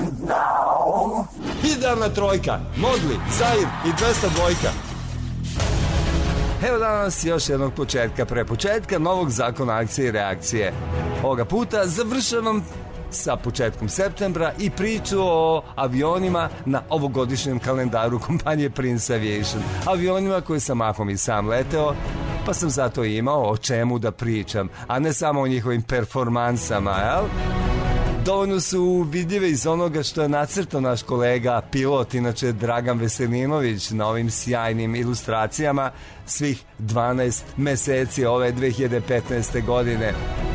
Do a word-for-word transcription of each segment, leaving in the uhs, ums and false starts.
Idealna trojka, Mogli, Zair i dvesta dvojka. Evo danas još jednog početka, pre početka novog zakona akcije i reakcije. Ovoga puta završavam sa početkom septembra i priču o avionima na ovogodišnjem kalendaru kompanije Prince Aviation. Avionima koje sam mahom i sam leteo, pa sam zato imao o čemu da pričam, a ne samo o njihovim performansama, jel? Dovoljno su vidljive iz onoga što je nacrtao naš kolega pilot, inače Dragan Veselinović, na ovim sjajnim ilustracijama svih dvanaest meseci ove dve hiljade petnaeste. godine.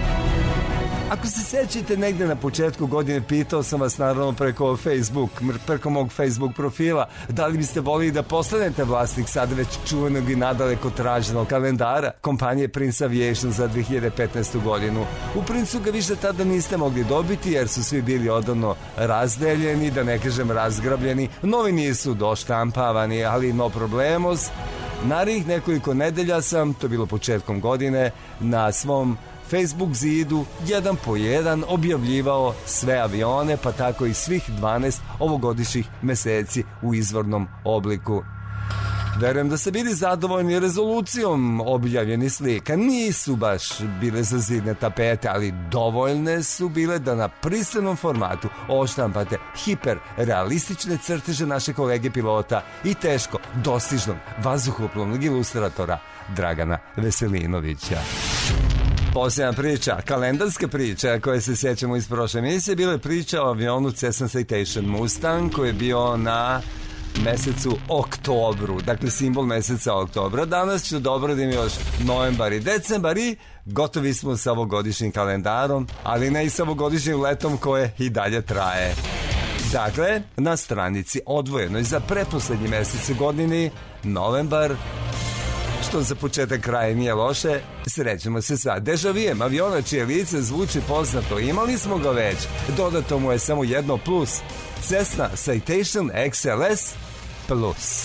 Ako se sećate, negde na početku godine pitao sam vas naravno preko Facebook, preko mog Facebook profila, da li biste volili da postanete vlasnik sada već čuvenog i nadaleko traženog kalendara kompanije Prince Aviation za dve hiljade petnaestu. godinu. U Princu ga više tada niste mogli dobiti jer su svi bili odavno razdeljeni, da ne kažem razgrabljeni, novi nisu doštampavani, ali no problemos. Narednih nekoliko nedelja sam, to je bilo početkom godine, na svom Facebook zidu jedan po jedan objavljivao sve avione, pa tako i svih dvanaest ovogodišnjih meseci u izvornom obliku. Verujem da ste bili zadovoljni rezolucijom objavljenih slika. Nisu baš bile za zidne tapete, ali dovoljne su bile da na pristojnom formatu oštampate hiperrealistične crteže naše kolege pilota i teško dostižnog vazduhoplovnog ilustratora Dragana Veselinovića. Posljedna priča, kalendarska priča koje se sjećamo iz prošle emisije, bila je priča o avionu Cessna Citation Mustang koji je bio na mesecu oktobru, dakle simbol meseca oktobra. Danas ću da obradim još novembar i decembar i gotovi smo sa ovogodišnjim kalendarom, ali ne i sa ovogodišnjim letom koje i dalje traje. Dakle, na stranici odvojenoj za pretposlednji mesec u godini, novembar, što za početak kraja nije loše, srećemo se sa dežavijem aviona čije lice zvuči poznato. Imali smo ga već, dodato mu je samo jedno plus, Cessna Citation X L S Plus.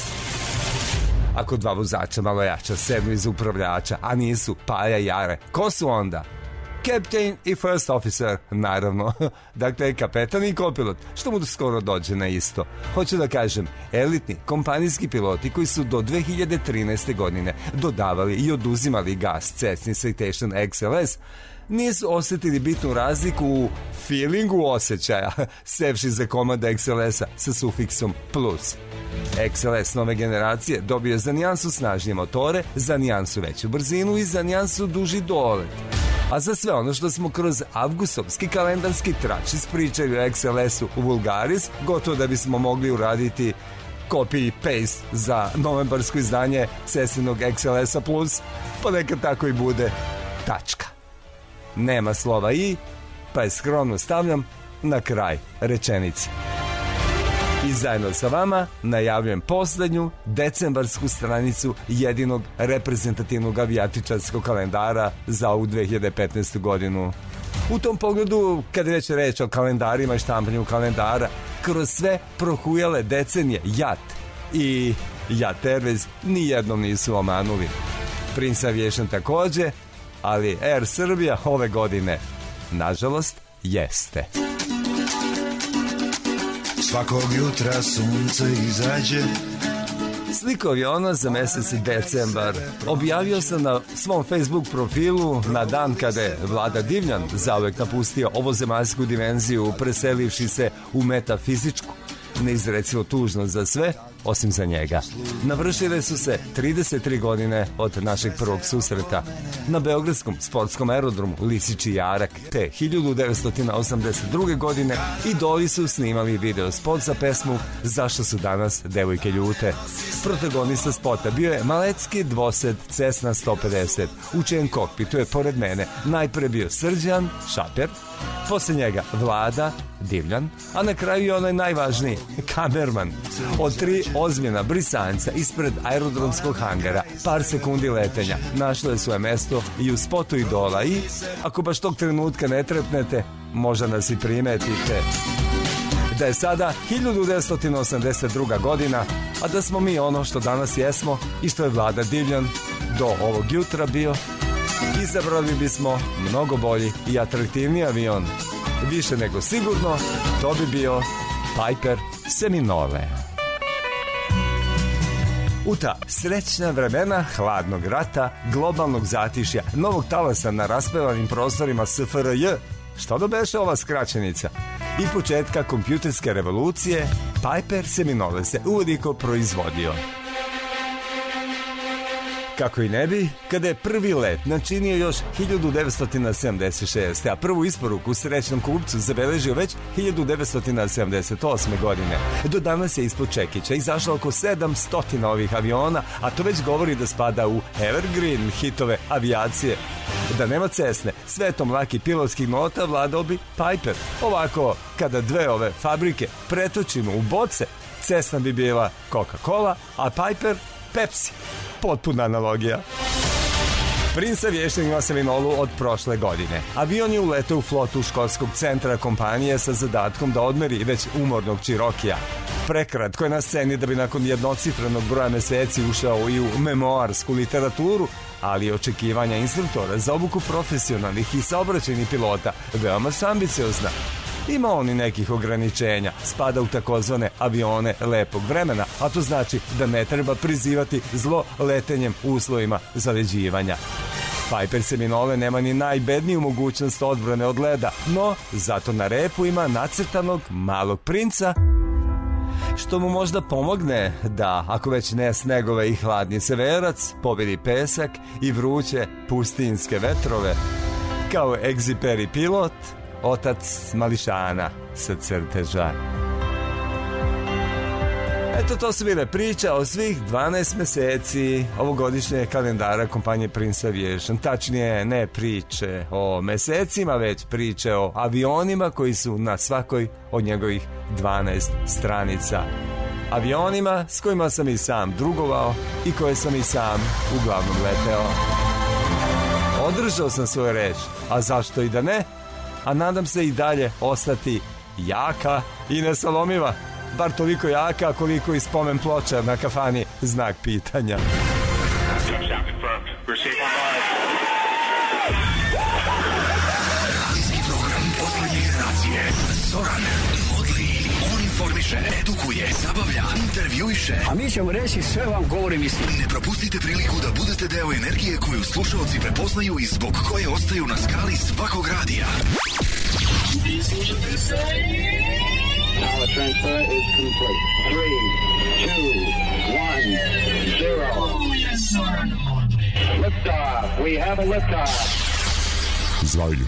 Ako dva vozača malo jača sednu iz upravljača, a nisu Paja i Jare, ko su onda? Captain i First Officer, naravno. Dakle, kapetan i kopilot, što mu skoro dođe na isto. Hoću da kažem, elitni kompanijski piloti koji su do dve hiljade trinaeste. godine dodavali i oduzimali gas Cessna Citation X L S, nisu osjetili bitnu razliku u feelingu osjećaja, sevši za komada X L S-a sa sufiksom plus. X L S nove generacije dobio je za nijansu snažnije motore, za nijansu veću brzinu i za nijansu duži dolet. A za sve ono što smo kroz avgustovski kalendarski trač ispričali o X L S-u u Vulgaris, gotovo da bismo mogli uraditi copy paste za novembarsko izdanje Cessninog X L S-a plus, pa neka tako i bude. Tačka. Nema slova i, pa je skromno stavljam na kraj rečenice. I zajedno sa vama najavljujem poslednju decembarsku stranicu jedinog reprezentativnog avijatičarskog kalendara za ovu dve hiljade petnaestu. godinu. U tom pogledu, kad je već reč o kalendarima i štampanju kalendara, kroz sve prohujale decenije JAT i JAT Airways nijednom nisu omanuli. Prince Aviation takođe, ali Air Srbija ove godine, nažalost, jeste. Svakog jutra sunce izađe. Sliku aviona za mesec decembar objavio sam na svom Facebook profilu na dan kada je Vlada Divljan zauvek napustio ovozemaljsku dimenziju, preselivši se u metafizičku. Neizrecivo tužno za sve, osim za njega. Navršile su se trideset tri godine od našeg prvog susreta na beogradskom sportskom aerodromu Lisički jarak, te hiljadu devetsto osamdeset druge. godine idoli su snimali video spot za pesmu Zašto su danas devojke ljute. Protagonista spota bio je malecki dvosed Cessna sto pedeset, u čijem kokpitu je pored mene najpre bio Srđan Šaper, posle njega Vlada Divljan, a na kraju i onaj najvažniji, kamerman. Od tri ozbiljna brisanca ispred aerodromskog hangara, par sekundi letenja, našlo je svoje mesto i u spotu idola i, ako baš tog trenutka ne trepnete, možda nas i primetite. Da je sada hiljadu devetsto osamdeset druga. godina, a da smo mi ono što danas jesmo i što je Vlada Divljan do ovog jutra bio, izabrali bismo mnogo bolji i atraktivniji avion. Više nego sigurno, to bi bio Piper Seminole. U ta srećna vremena hladnog rata, globalnog zatišja, novog talasa na raspevanim prostorima S F R J, što da beše ova skraćenica, i početka kompjuterske revolucije, Piper Seminole se uveliko proizvodio. Kako i ne bi, kada je prvi let načinio još hiljadu devetsto sedamdeset šeste. a prvu isporuku srećnom kupcu zabeležio već hiljadu devetsto sedamdeset osme. godine. Do danas je ispod čekića izašlo oko sedamsto ovih aviona, a to već govori da spada u evergreen hitove avijacije. Da nema Cessne, svetom laki pilotskih nota vladao bi Piper. Ovako, kada dve ove fabrike pretočimo u boce, Cessna bi bila Coca-Cola, a Piper Pepsi. Potpuna analogija. Prince vješten ima Seminolu od prošle godine. Avion je uletao u flotu školskog centra kompanije sa zadatkom da odmeri već umornog Čirokija. Prekratko je na sceni da bi nakon jednocifrenog broja meseci ušao i u memoarsku literaturu, ali očekivanja instruktora za obuku profesionalnih i saobraćajnih pilota veoma su ambiciozna. Ima on i nekih ograničenja, spada u takozvane avione lepog vremena, a to znači da ne treba prizivati zlo letenjem u uslovima zaleđivanja. Piper Seminole nema ni najbedniju mogućnost odbrane od leda, no zato na repu ima nacrtanog malog princa, što mu možda pomogne da, ako već ne snegove i hladni severac, pobedi pesak i vruće pustinske vetrove. Kao egziperi pilot, otac mališana sa crteža. Eto, to su bile priča o svih dvanaest meseci ovogodišnje kalendara kompanije Prince Aviation. Tačnije, ne priče o mesecima, već priče o avionima koji su na svakoj od njegovih dvanaest stranica. Avionima s kojima sam i sam drugovao i koje sam i sam uglavnom leteo. Održao sam svoju reč, a zašto i da ne? A nadam se i dalje ostati jaka i nesalomiva. Bar toliko jaka koliko i spomen ploča na kafani znak pitanja. Radijski program poslednje generacije. Zoran Modli. On informiše, edukuje, zabavlja, intervjuiše. A mi ćemo reći sve vam govorim istinu. Ne propustite priliku da budete deo energije koju slušaoci prepoznaju i zbog koje ostaju na skali svakog radija. Now the transfer is complete. Three, two, one, zero. Oh, yes, sir. Liftoff. We have a liftoff. Zajr.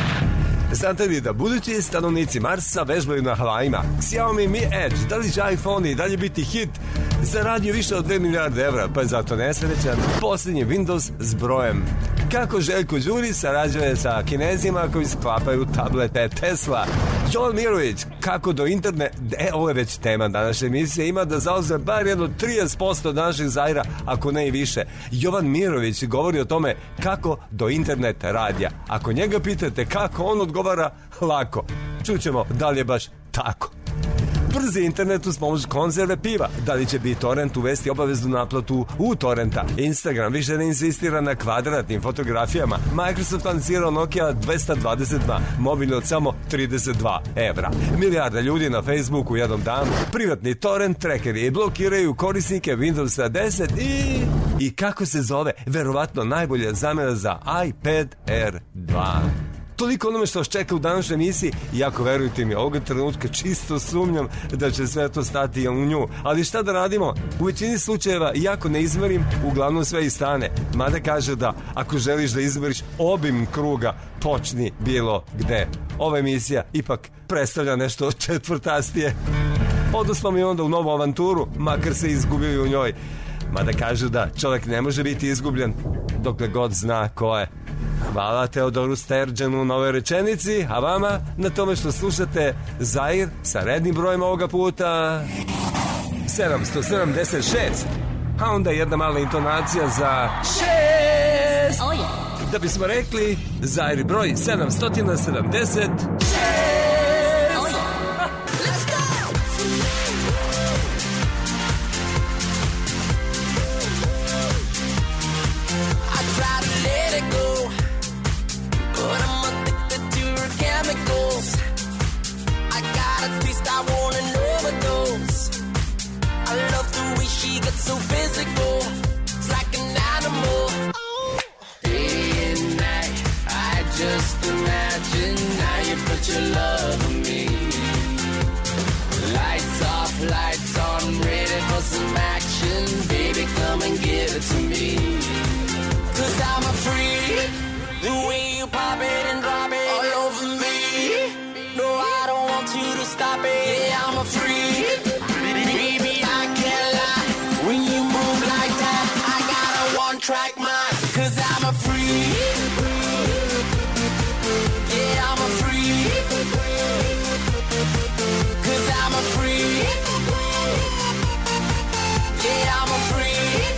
Znate li da budući stanovnici Marsa vežbaju na Havajima? Xiaomi Mi Edge, da li će iPhone i dalje biti hit? Zaradio više od dve milijarde evra, pa je zato nesrećan posljednji Windows s brojem. Kako Željko Đuri sarađuje sa Kinezima koji sklapaju tablete Tesla? Jovan Mirović, kako do interne... E, ovo je već tema današnje emisije, ima da zauzme bar jedno trideset posto naših Zajra, ako ne i više. Jovan Mirović govori o tome kako do internet radija. Ako njega pitate kako, on odgovara lako. Čućemo da li je baš tako. Brzi internet uz pomoć konzerve piva. Da li će BitTorrent uvesti obaveznu naplatu u torrenta? Instagram više ne insistira na kvadratnim fotografijama. Microsoft lansirao Nokia dvesta dvadeset dva, mobilni od samo trideset dva evra. Milijarda ljudi na Facebooku u jednom danu. Privatni torrent trackeri blokiraju korisnike Windowsa deset i... I kako se zove? Verovatno najbolja zamjena za iPad Air dva. Toliko onome što vas čeka u današnjoj emisiji, iako verujte mi, ovoga trenutka čisto sumnjam da će sve to stati u nju. Ali šta da radimo? U većini slučajeva, iako ne izmerim, uglavnom sve i stane. Mada kaže da ako želiš da izmeriš obim kruga, počni bilo gde. Ova emisija ipak predstavlja nešto četvrtastije. Odnosno mi onda u novu avanturu, makar se izgubili u njoj. Mada kažu da čovjek ne može biti izgubljen dokle god zna ko je. Hvala Teodoru Sterđanu na ovoj rečenici, a vama na tome što slušate Zair sa rednim brojem ovoga puta sedamsto sedamdeset šest, a onda jedna mala intonacija za šest. Oh, yeah. Da bismo rekli Zair broj sedamsto sedamdeset šest. I got a taste I wanna know. we get so physical. It's like an animal. Day and night, I just imagine how you put your love on me. Lights off, lights on, ready for some action. Baby, come and give it to me. Cause I'm a freak. The way you pop it and drop it all over me. No, I don't want you to stop it. Yeah, I'm a freak. Baby, I can't lie. When you move like that, I got a one-track mind. Cause I'm a freak. Yeah, I'm a freak. Cause I'm a freak. Yeah, I'm a freak.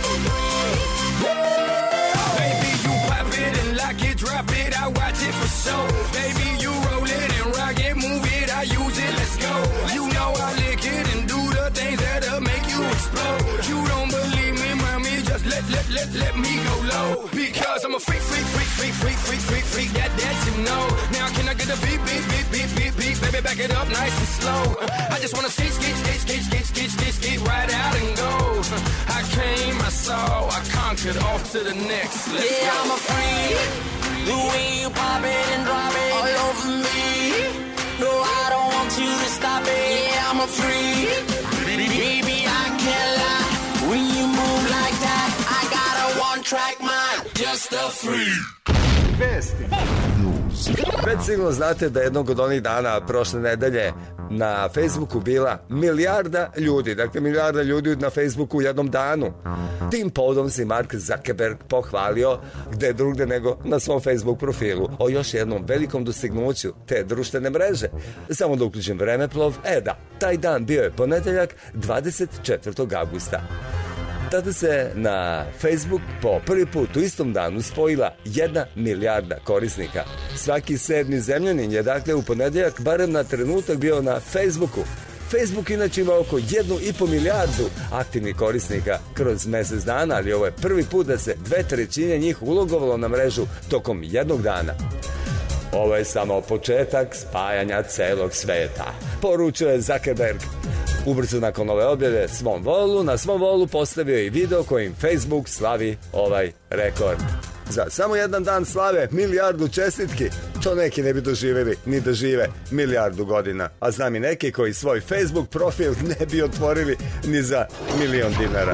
Baby, you pop it and lock it, drop it, I watch it for show. Baby, you roll it and rock it, move it, I use it, let's go. You know I lick it and do the things that'll make you explode. You don't believe me, mommy, just let, let, let, let me go low. Because I'm a freak, freak, freak, freak, freak, freak, freak, freak, that, that you know. Now can I get a beat, beat, beat, beat, beat, beat, baby, back it up nice and slow. I just wanna skate, skate, skate, skate, skate, skate, skate, skate, right out and go. I came, I saw, I conquered, off to the next, let's yeah, go. I'm a freak. The way you pop it and drop it all over me. No, I don't want you to stop it. Yeah, I'm a freak. Baby, I can't lie. When you move like that, I got a one-track mind. Just a freak. Vesti. Već sigurno znate da jednog od onih dana prošle nedelje na Facebooku bila milijarda ljudi, dakle milijarda ljudi na Facebooku u jednom danu. Tim povodom se Mark Zuckerberg pohvalio gde drugde nego na svom Facebook profilu o još jednom velikom dostignuću te društvene mreže. Samo da uključim vremeplov, e da, taj dan bio je ponedeljak dvadeset četvrtog avgusta. Tada se na Facebook po prvi put u istom danu spojila jedna milijarda korisnika. Svaki sedmi zemljanin je dakle u ponedeljak barem na trenutak bio na Facebooku. Facebook inače ima oko jednu i po milijardu aktivnih korisnika kroz mesec dana, ali ovo je prvi put da se dve trećine njih ulogovalo na mrežu tokom jednog dana. Ovo je samo početak spajanja celog sveta, poručuje Zuckerberg. Ubrzo nakon ove objave svom volu, na svom volu postavio i video kojim Facebook slavi ovaj rekord. Za samo jedan dan slave milijardu čestitki, to neki ne bi doživjeli ni da žive milijardu godina. A znam i neki koji svoj Facebook profil ne bi otvorili ni za milion dinara.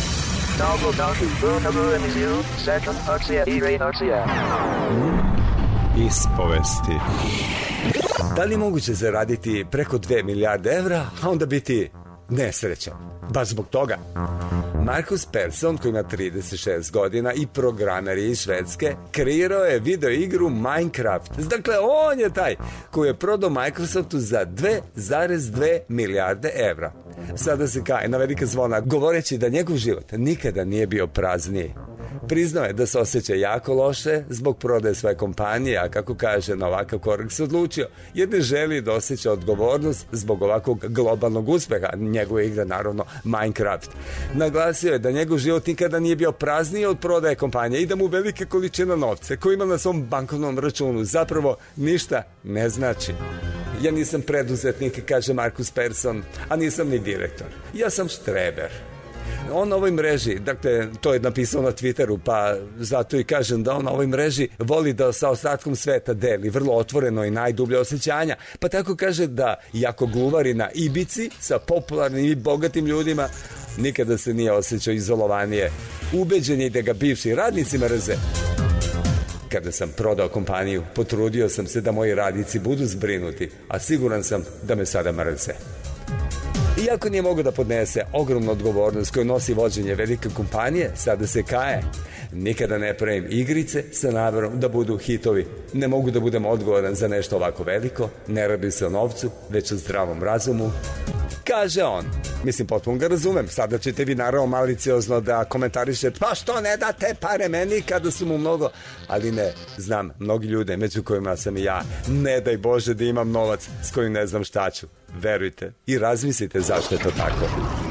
Ispovesti. Da li je moguće zaraditi preko dve milijarde evra, a onda biti nesrećan? Baš zbog toga. Markus Persson, koji ima trideset šest godina i programer iz Švedske, kreirao je video igru Minecraft. Dakle, on je taj koji je prodao Microsoftu za dve zarez dve milijarde evra. Sada se kaje na velika zvona, govoreći da njegov život nikada nije bio prazniji. Priznao je da se osjeća jako loše zbog prodaje svoje kompanije, a kako kaže, na ovakav korak se odlučio, jer ne želi da osjeća odgovornost zbog ovakvog globalnog uspeha. Njegove igre, naravno, Minecraft. Naglasio je da njegov život nikada nije bio prazniji od prodaje kompanije i da mu velike količina novca koji ima na svom bankovnom računu zapravo ništa ne znači. Ja nisam preduzetnik, kaže Markus Persson, a nisam ni direktor. Ja sam štreber. On na ovoj mreži, dakle, to je napisao na Twitteru, pa zato i kažem da on na ovoj mreži voli da sa ostatkom sveta deli vrlo otvoreno i najdublje osjećanja. Pa tako kaže da, iako gluvari na Ibici sa popularnim i bogatim ljudima, nikada se nije osjećao izolovanije. Ubeđen je da ga bivši radnici mrze. Kada sam prodao kompaniju, potrudio sam se da moji radnici budu zbrinuti, a siguran sam da me sada mrze. Iako nije mogao da podnese ogromnu odgovornost koju nosi vođenje velike kompanije, sada se kaje. Nikada ne pravim igrice sa namerom da budu hitovi. Ne mogu da budem odgovoran za nešto ovako veliko, ne radi se o novcu, već o zdravom razumu, kaže on. Mislim, potpuno ga razumem. Sada ćete vi naravno maliciozno da komentarišete, pa što ne date pare meni kada su mu mnogo, ali ne, znam mnogi ljude među kojima sam i ja. Ne daj Bože da imam novac s kojim ne znam šta ću. Verujte i razmislite zašto je to tako.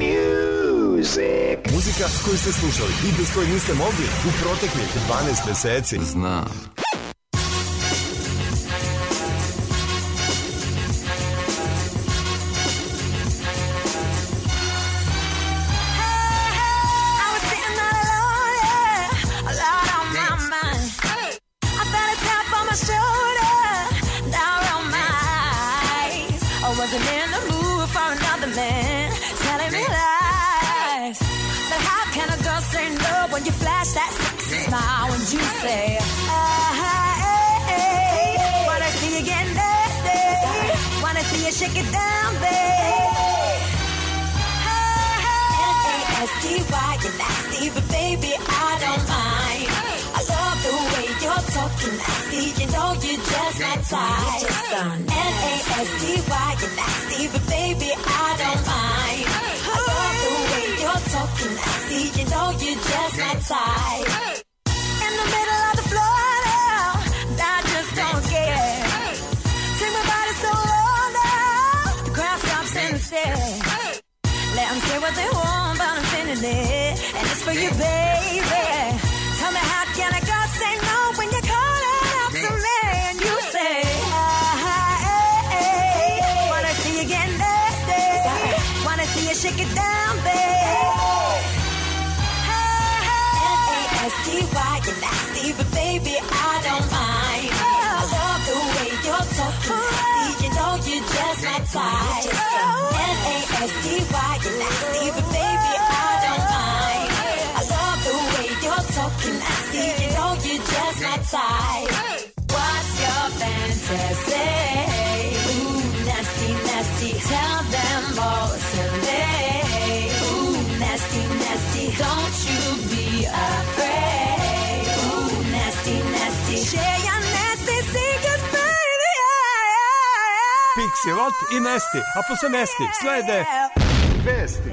Music. Muzika koju ste slušali i bez koje niste mogli u proteklih dvanaest meseci. Znam. Hey, move for another man, telling me lies. But how can a girl say no when you flash that sexy smile when you say, ah, hey, hey, wanna see you get nasty, wanna see you shake it down, babe. N A S T Y, you're nasty, but baby, I don't mind. I love the way you're talking nasty, you know you just my type. N A S T Y, you're nasty, but baby, I don't mind. I love the way you're talking nasty, you know you just my type. In the middle of the floor now, I just don't care. Take my body so low now, the crowd stops and stares. Let them say what they want, but I'm feeling it, and it's for you, baby. Tell me how can a girl say no when you're calling out to me, and you say, ah, hey, hey, wanna see you get nasty, wanna see you shake it down, babe. N A S T Y, you're nasty, but baby, I don't mind. I love the way you're talking nasty, you know you just my type. N A S T Y, you're nasty, but baby, I don't mind. I love the way you're talking nasty, you know you just my type. What's your fantasy? Ooh, nasty, nasty. Tell them all today. Ooh, nasty, nasty. Don't you be afraid. Ooh, nasty, nasty. Share your nasty secrets, baby. Pixelot i Nesti, a posle Nesti slede Vesti.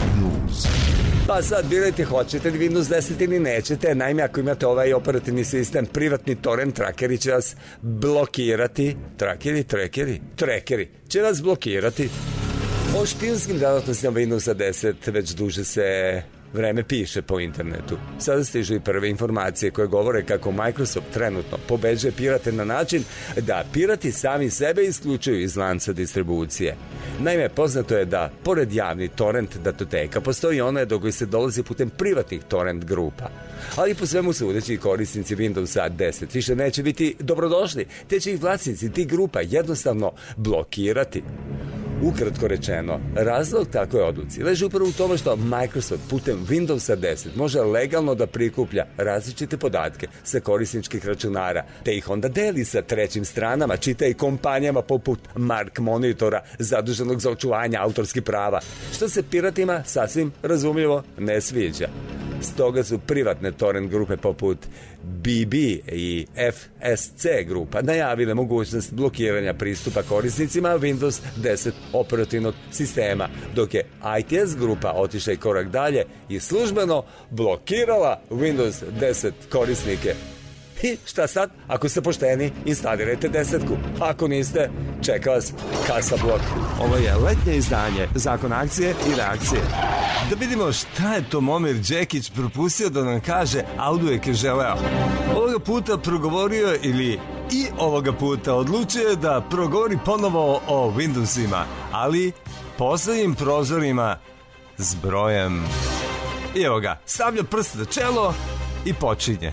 Pa sad birajte, hoćete li Windows deset ili nećete. Naime, ako imate ovaj operativni sistem, privatni torrent trackeri će vas blokirati. Trackeri, trackeri, trackeri će vas blokirati. O špijunskim delatnostima Windowsa deset već duže se vreme piše po internetu. Sada stižu i prve informacije koje govore kako Microsoft trenutno pobeđuje pirate na način da pirati sami sebe isključuju iz lanca distribucije. Naime, poznato je da, pored javnih torrent datoteka, postoji ona do koje se dolazi putem privatnih torrent grupa. Ali po svemu sudeći korisnici Windowsa deset više neće biti dobrodošli, te će ih vlasnici tih grupa jednostavno blokirati. Ukratko rečeno, razlog takve odluci leži upravo u tome što Microsoft putem Windowsa deset može legalno da prikuplja različite podatke sa korisničkih računara, te ih onda deli sa trećim stranama, čita i kompanijama poput Mark Monitora, zaduženog za očuvanje autorskih prava, što se piratima sasvim razumljivo ne sviđa. Stoga su privatne torrent grupe poput B B i F S C grupa najavile mogućnost blokiranja pristupa korisnicima Windows deset operativnog sistema, dok je I T S grupa otišla i korak dalje i službeno blokirala Windows deset korisnike. I šta sad? Ako ste pošteni, instalirajte desetku. Ako niste, čeka vas kasa blok. Ovo je letnje izdanje Zakona akcije i reakcije. Da vidimo šta je to Momir Džekić propustio da nam kaže, a uvijek je želeo. Ovoga puta progovorio ili i ovoga puta odlučio da progovori ponovo o Windowsima, ali poslednjim prozorima s brojem. I evo ga, stavlja prst na čelo i počinje.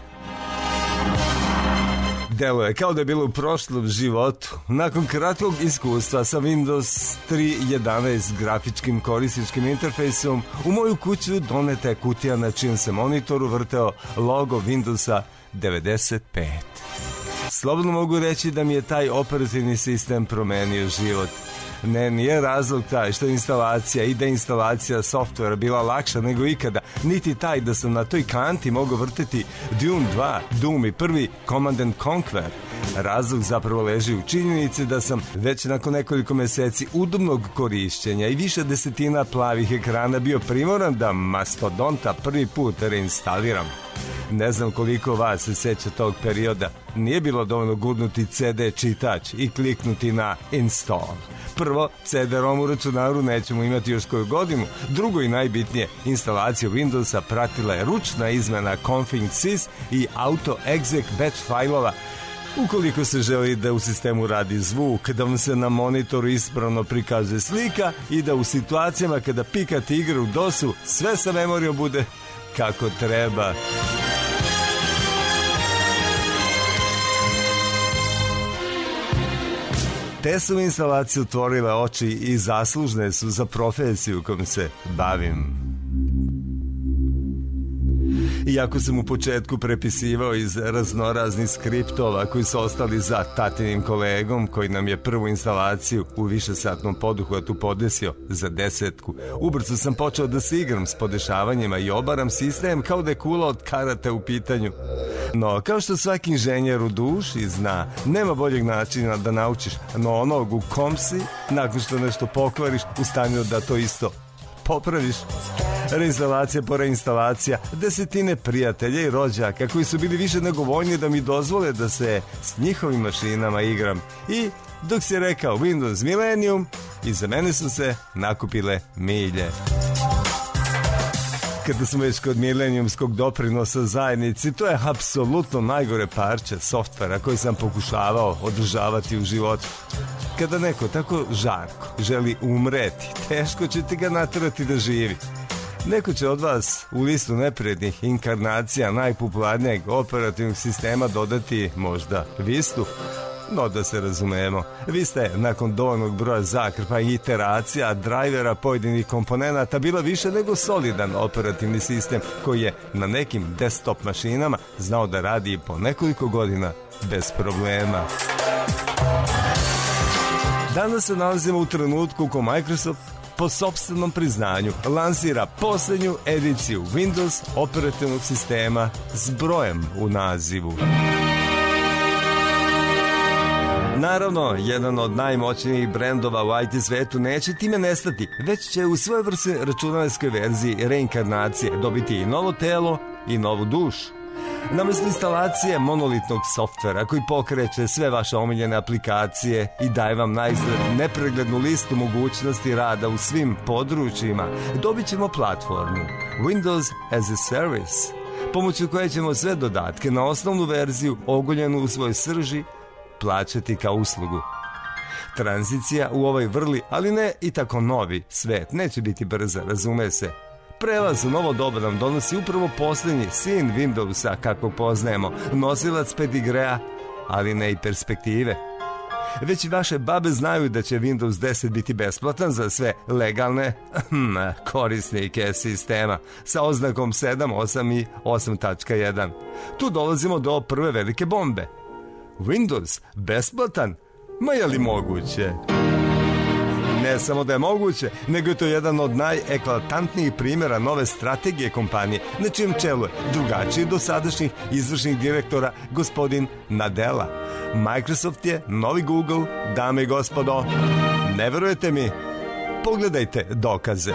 Deluje kao da je bilo u prošlom životu. Nakon kratkog iskustva sa Windows tri jedanaest grafičkim korisničkim interfejsom, u moju kuću doneta je kutija na čijem se monitoru vrteo logo Windowsa devedeset pet. Slobodno mogu reći da mi je taj operativni sistem promenio život. Ne, nije razlog taj što instalacija i deinstalacija softvera bila lakša nego ikada, niti taj da sam na toj kanti mogao vrteti Dune dva, Doom i prvi Command and Conquer. Razlog zapravo leži u činjenici da sam već nakon nekoliko meseci udobnog korišćenja i više desetina plavih ekrana bio primoran da Mastodonta prvi put reinstaliram. Ne znam koliko vas se seća tog perioda. Nije bilo dovoljno gurnuti C D čitač i kliknuti na install. Prvo, C D ROM u računaru nećemo imati još koju godinu. Drugo i najbitnije, instalaciju Windowsa pratila je ručna izmena config sys i auto exec batch fajlova. Ukoliko se želi da u sistemu radi zvuk, da vam se na monitoru ispravno prikazuje slika i da u situacijama kada pikate igre u dosu sve sa memorijom bude kako treba. Te su instalacije otvorile oči i zaslužne su za profesiju kojom se bavim. Iako sam u početku prepisivao iz raznoraznih skriptova koji su ostali za tatinim kolegom koji nam je prvu instalaciju u višesatnom poduhvatu podesio za desetku, ubrzo sam počeo da se igram s podešavanjima i obaram sistem kao da je kula od karate u pitanju. No, kao što svaki inženjer u duši zna, nema boljeg načina da naučiš no onog u kom si, nakon što nešto pokvariš, u stanju da to isto popraviš. Reinstalacija po reinstalacija, desetine prijatelja i rođaka koji su bili više nego voljni da mi dozvole da se s njihovim mašinama igram. I dok si rekao Windows Millennium, iza mene su se nakupile milje. Kada smo već kod milenijumskog doprinosa zajednici, to je apsolutno najgore parče softvera koji sam pokušavao održavati u životu. Kada neko tako žarko želi umreti, teško ćete ga naterati da živi. Neko će od vas u listu neprijatnih inkarnacija najpopularnijeg operativnog sistema dodati možda Vistu. No da se razumemo, vi ste nakon dovoljnog broja zakrpa i iteracija drajvera pojedinih komponenata bila više nego solidan operativni sistem koji je na nekim desktop mašinama znao da radi po nekoliko godina bez problema. Danas se nalazimo u trenutku ko Microsoft po sopstvenom priznanju lansira posljednju ediciju Windows operativnog sistema s brojem u nazivu. Naravno, jedan od najmoćnijih brendova u I T svetu neće time nestati, već će u svojoj vrsti računarskoj verziji reinkarnacije dobiti i novo telo i novu dušu. Namjesto instalacije monolitnog softvera koji pokreće sve vaše omiljene aplikacije i daje vam naizgled nepreglednu listu mogućnosti rada u svim područjima, dobit ćemo platformu Windows as a Service, pomoću koje ćemo sve dodatke na osnovnu verziju ogoljenu u svojoj srži plaćati kao uslugu. Tranzicija u ovaj vrli, ali ne i tako novi svet neće biti brza, razume se. Prelaz u novo doba nam donosi upravo posljednji sin Windowsa kakvog poznajemo, nosilac pedigrea, ali ne i perspektive. Već i vaše babe znaju da će Windows deset biti besplatan za sve legalne korisnike sistema sa oznakom sedam, osam i osam tačka jedan. Tu dolazimo do prve velike bombe. Windows besplatan? Ma je li moguće? Ne samo da je moguće, nego je to jedan od najeklatantnijih primjera nove strategije kompanije, na čijem čelu je drugačiji do sadašnjih izvršnih direktora gospodin Nadella. Microsoft je novi Google, dame i gospodo. Ne verujete mi? Pogledajte dokaze.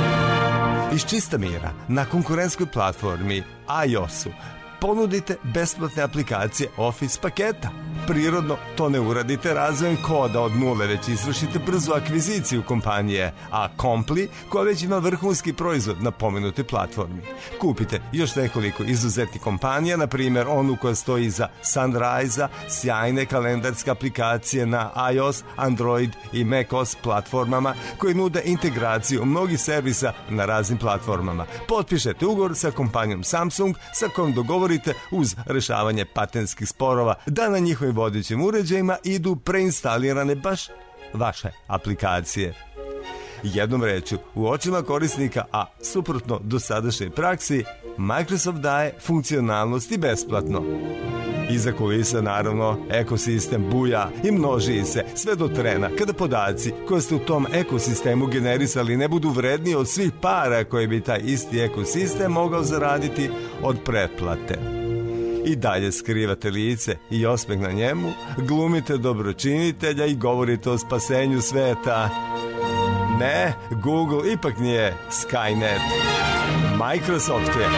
Iz čista mira, na konkurentskoj platformi iOS-u ponudite besplatne aplikacije Office paketa. Prirodno to ne uradite razvojem koda od nule, već izvršite brzu akviziciju kompanije, a Compli, koja već ima vrhunski proizvod na pomenutoj platformi. Kupite još nekoliko izuzetnih kompanija, na primjer onu koja stoji iza Sunrise-a, sjajne kalendarske aplikacije na iOS, Android i macOS platformama koje nude integraciju mnogih servisa na raznim platformama. Potpišete ugovor sa kompanijom Samsung sa kojom dogovorite uz rešavanje patentskih sporova da na njihovim vodećim uređajima idu preinstalirane baš vaše aplikacije. Jednom rečju, u očima korisnika, a suprotno dosadašnjoj praksi, Microsoft daje funkcionalnosti besplatno. Iza kulisa, naravno, ekosistem buja i množi se sve do trena kada podaci koje ste u tom ekosistemu generisali ne budu vredniji od svih para koje bi taj isti ekosistem mogao zaraditi od pretplate. I dalje skrivate lice i osmeh na njemu, glumite dobročinitelja i govorite o spasenju sveta. Ne, Google ipak nije Skynet. Microsoft je.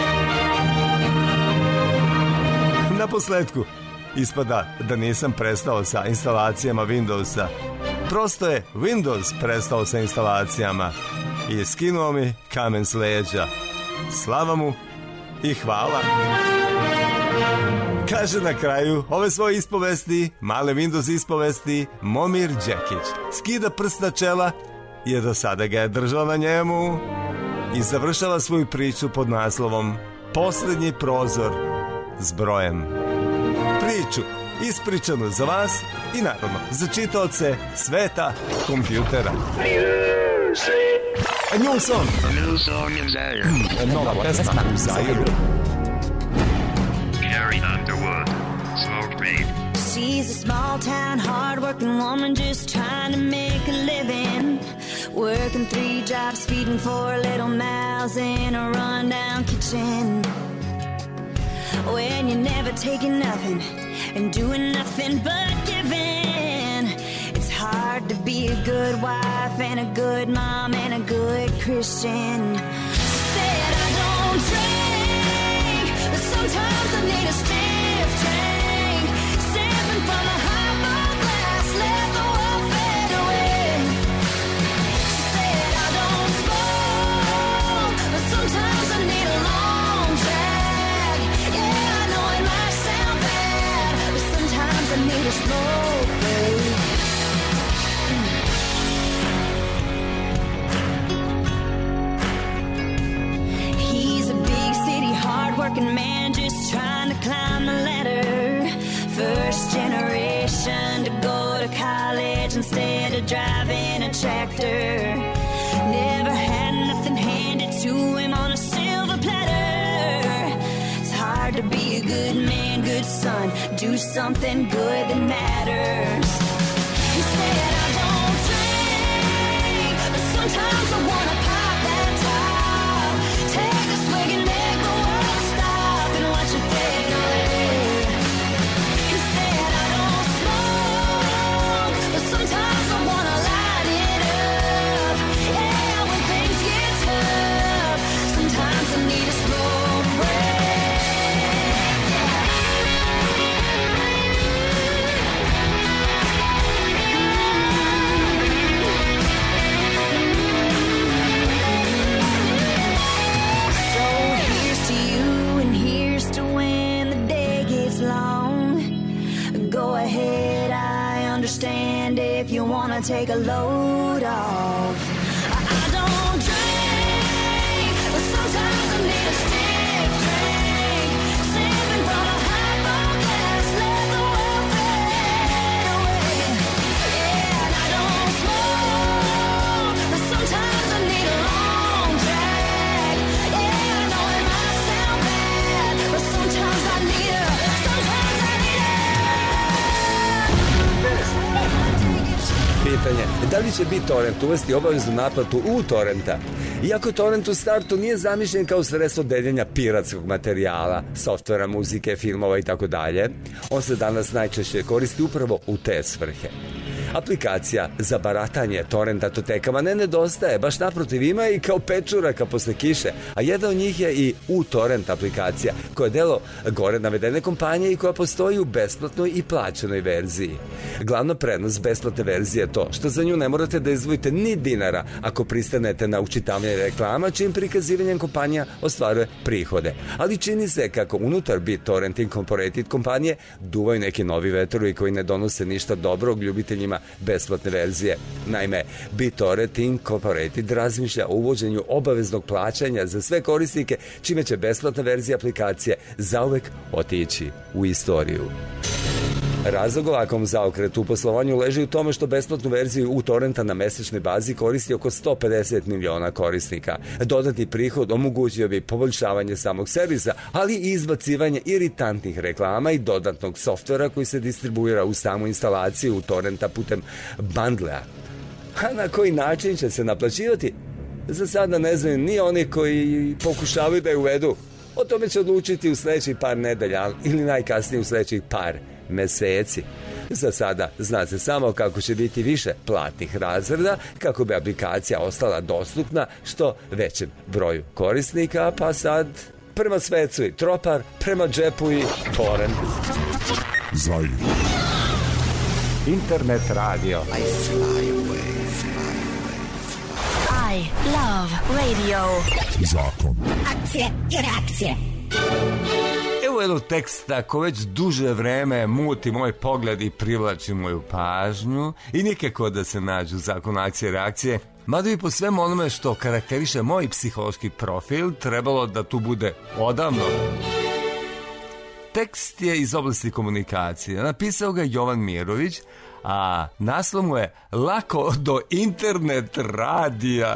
Na posledku, ispada da nisam prestao sa instalacijama Windowsa. Prosto je Windows prestao sa instalacijama i skinuo mi kamen s leđa. Slava mu i hvala. Kaže na kraju ove svoje ispovesti, male Windows ispovesti, Momir Đekić. Skida prst na čela, jer do sada ga je držao na njemu i završava svoju priču pod naslovom Posljednji prozor s brojem. Priču ispričano za vas i naravno za čitaoce sveta kompjutera. A new song. New song in Zaire. Nova pesma u Zairu. Carrie Underwood. Smoke Meat. She's a small town, hard-working woman just trying to make a living. Working three jobs, feeding four little mouths in a rundown kitchen. When you're never taking nothing and doing nothing but giving, it's hard to be a good wife and a good mom and a good Christian. She said, I don't drink, but sometimes I need a stiff drink. Sipping from a highball glass, let the world fade away. She said, I don't smoke, but sometimes I need a long drag. Yeah, I know it might sound bad, but sometimes I need a smoke break. He's a big city, hard-working man just trying to climb the ladder. First generation to go to college instead of driving a tractor. Never had nothing handed to him on a silver platter. It's hard to be a good man, good son, do something good that matters. He said, I don't drink, but sometimes I wanna pop that top. Take a swig and make the world stop and watch it fade away. He said, I don't smoke, but sometimes I wanna light it up. Yeah, when things get tough, sometimes I need a smoke break. So here's to you and here's to when the day gets long. Go ahead, I understand if you wanna take a load off. I, I don't drink, but sometimes I need a stiff drink. Sipping from a highball glass, let the world fade away. Yeah, and I don't smoke, but sometimes I need a long drag. Yeah, I know it might sound bad, but sometimes I need a, sometimes I need a. Pitanje, da li će BitTorrent uvesti obaveznu naplatu u torrenta? Iako torrent u startu nije zamišljen kao sredstvo deljenja piratskog materijala, softvera, muzike, filmova i tako dalje, on se danas najčešće koristi upravo u te svrhe. Aplikacija za baratanje torrent datotekama ne nedostaje, baš naprotiv ima i kao pečuraka posle kiše, a jedna od njih je i uTorrent aplikacija, koja je delo gore navedene kompanije i koja postoji u besplatnoj i plaćenoj verziji. Glavna prednost besplatne verzije je to što za nju ne morate da izdvojite ni dinara ako pristanete na učitavljanje reklama, čim prikazivanjem kompanija ostvaruje prihode. Ali čini se kako unutar BitTorrent Incorporated kompanije duvaju neki novi vetrovi koji ne donose ništa dobrog ljubiteljima besplatne verzije. Naime, BitTorrent Incorporated razmišlja o uvođenju obaveznog plaćanja za sve korisnike, čime će besplatna verzija aplikacije zauvek otići u istoriju. Razlog ovakvom zaokretu u poslovanju leži u tome što besplatnu verziju uTorrenta na mesečnoj bazi koristi oko sto pedeset miliona korisnika. Dodatni prihod omogućio bi poboljšavanje samog servisa, ali i izbacivanje iritantnih reklama i dodatnog softvera koji se distribuira u samu instalaciju uTorrenta putem bandlea. A na koji način će se naplaćivati? Za sada ne znaju ni oni koji pokušavaju da je uvedu. O tome će odlučiti u sledećih par nedelja ili najkasnije u sledećih par meseci. Za sada zna se samo kako će biti više platnih razreda kako bi aplikacija ostala dostupna što većem broju korisnika, pa sad prema svecu i tropar, prema džepu i torrent. Zair. Internet radio. I love radio. Zakon. Akcije i reakcije. Evo jednog teksta ko već duže vreme muti moj pogled i privlači moju pažnju i nikako da se nađu zakon akcije i reakcije, mada bi po svemu onome što karakteriše moj psihološki profil trebalo da tu bude odavno. tekst je iz oblasti komunikacije. Napisao ga Jovan Mirović, a naslov mu je Lako do internet radija.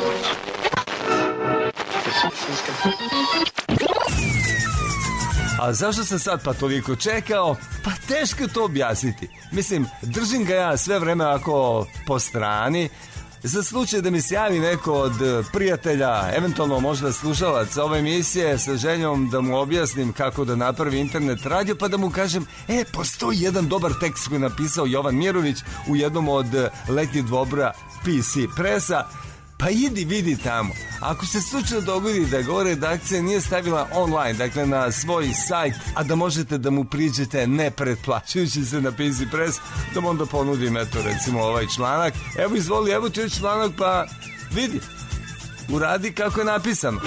A zašto sam sad pa toliko čekao? Pa teško to objasniti. Mislim, držim ga ja sve vreme ako po strani, za slučaj da mi se javi neko od prijatelja, eventualno možda slušalac ove emisije, sa željom da mu objasnim kako da napravi internet radio, pa da mu kažem, e, postoji jedan dobar tekst koji je napisao Jovan Mirović u jednom od letnjih dvobora P C Pressa, pa idi vidi tamo. Ako se slučajno dogodi da gore redakcija nije stavila online, dakle na svoj sajt, a da možete da mu priđete ne pretplaćujući se na P C Press, da mu onda ponudim, eto, recimo ovaj članak. Evo izvoli, evo ti je članak, pa vidi, uradi kako je napisano.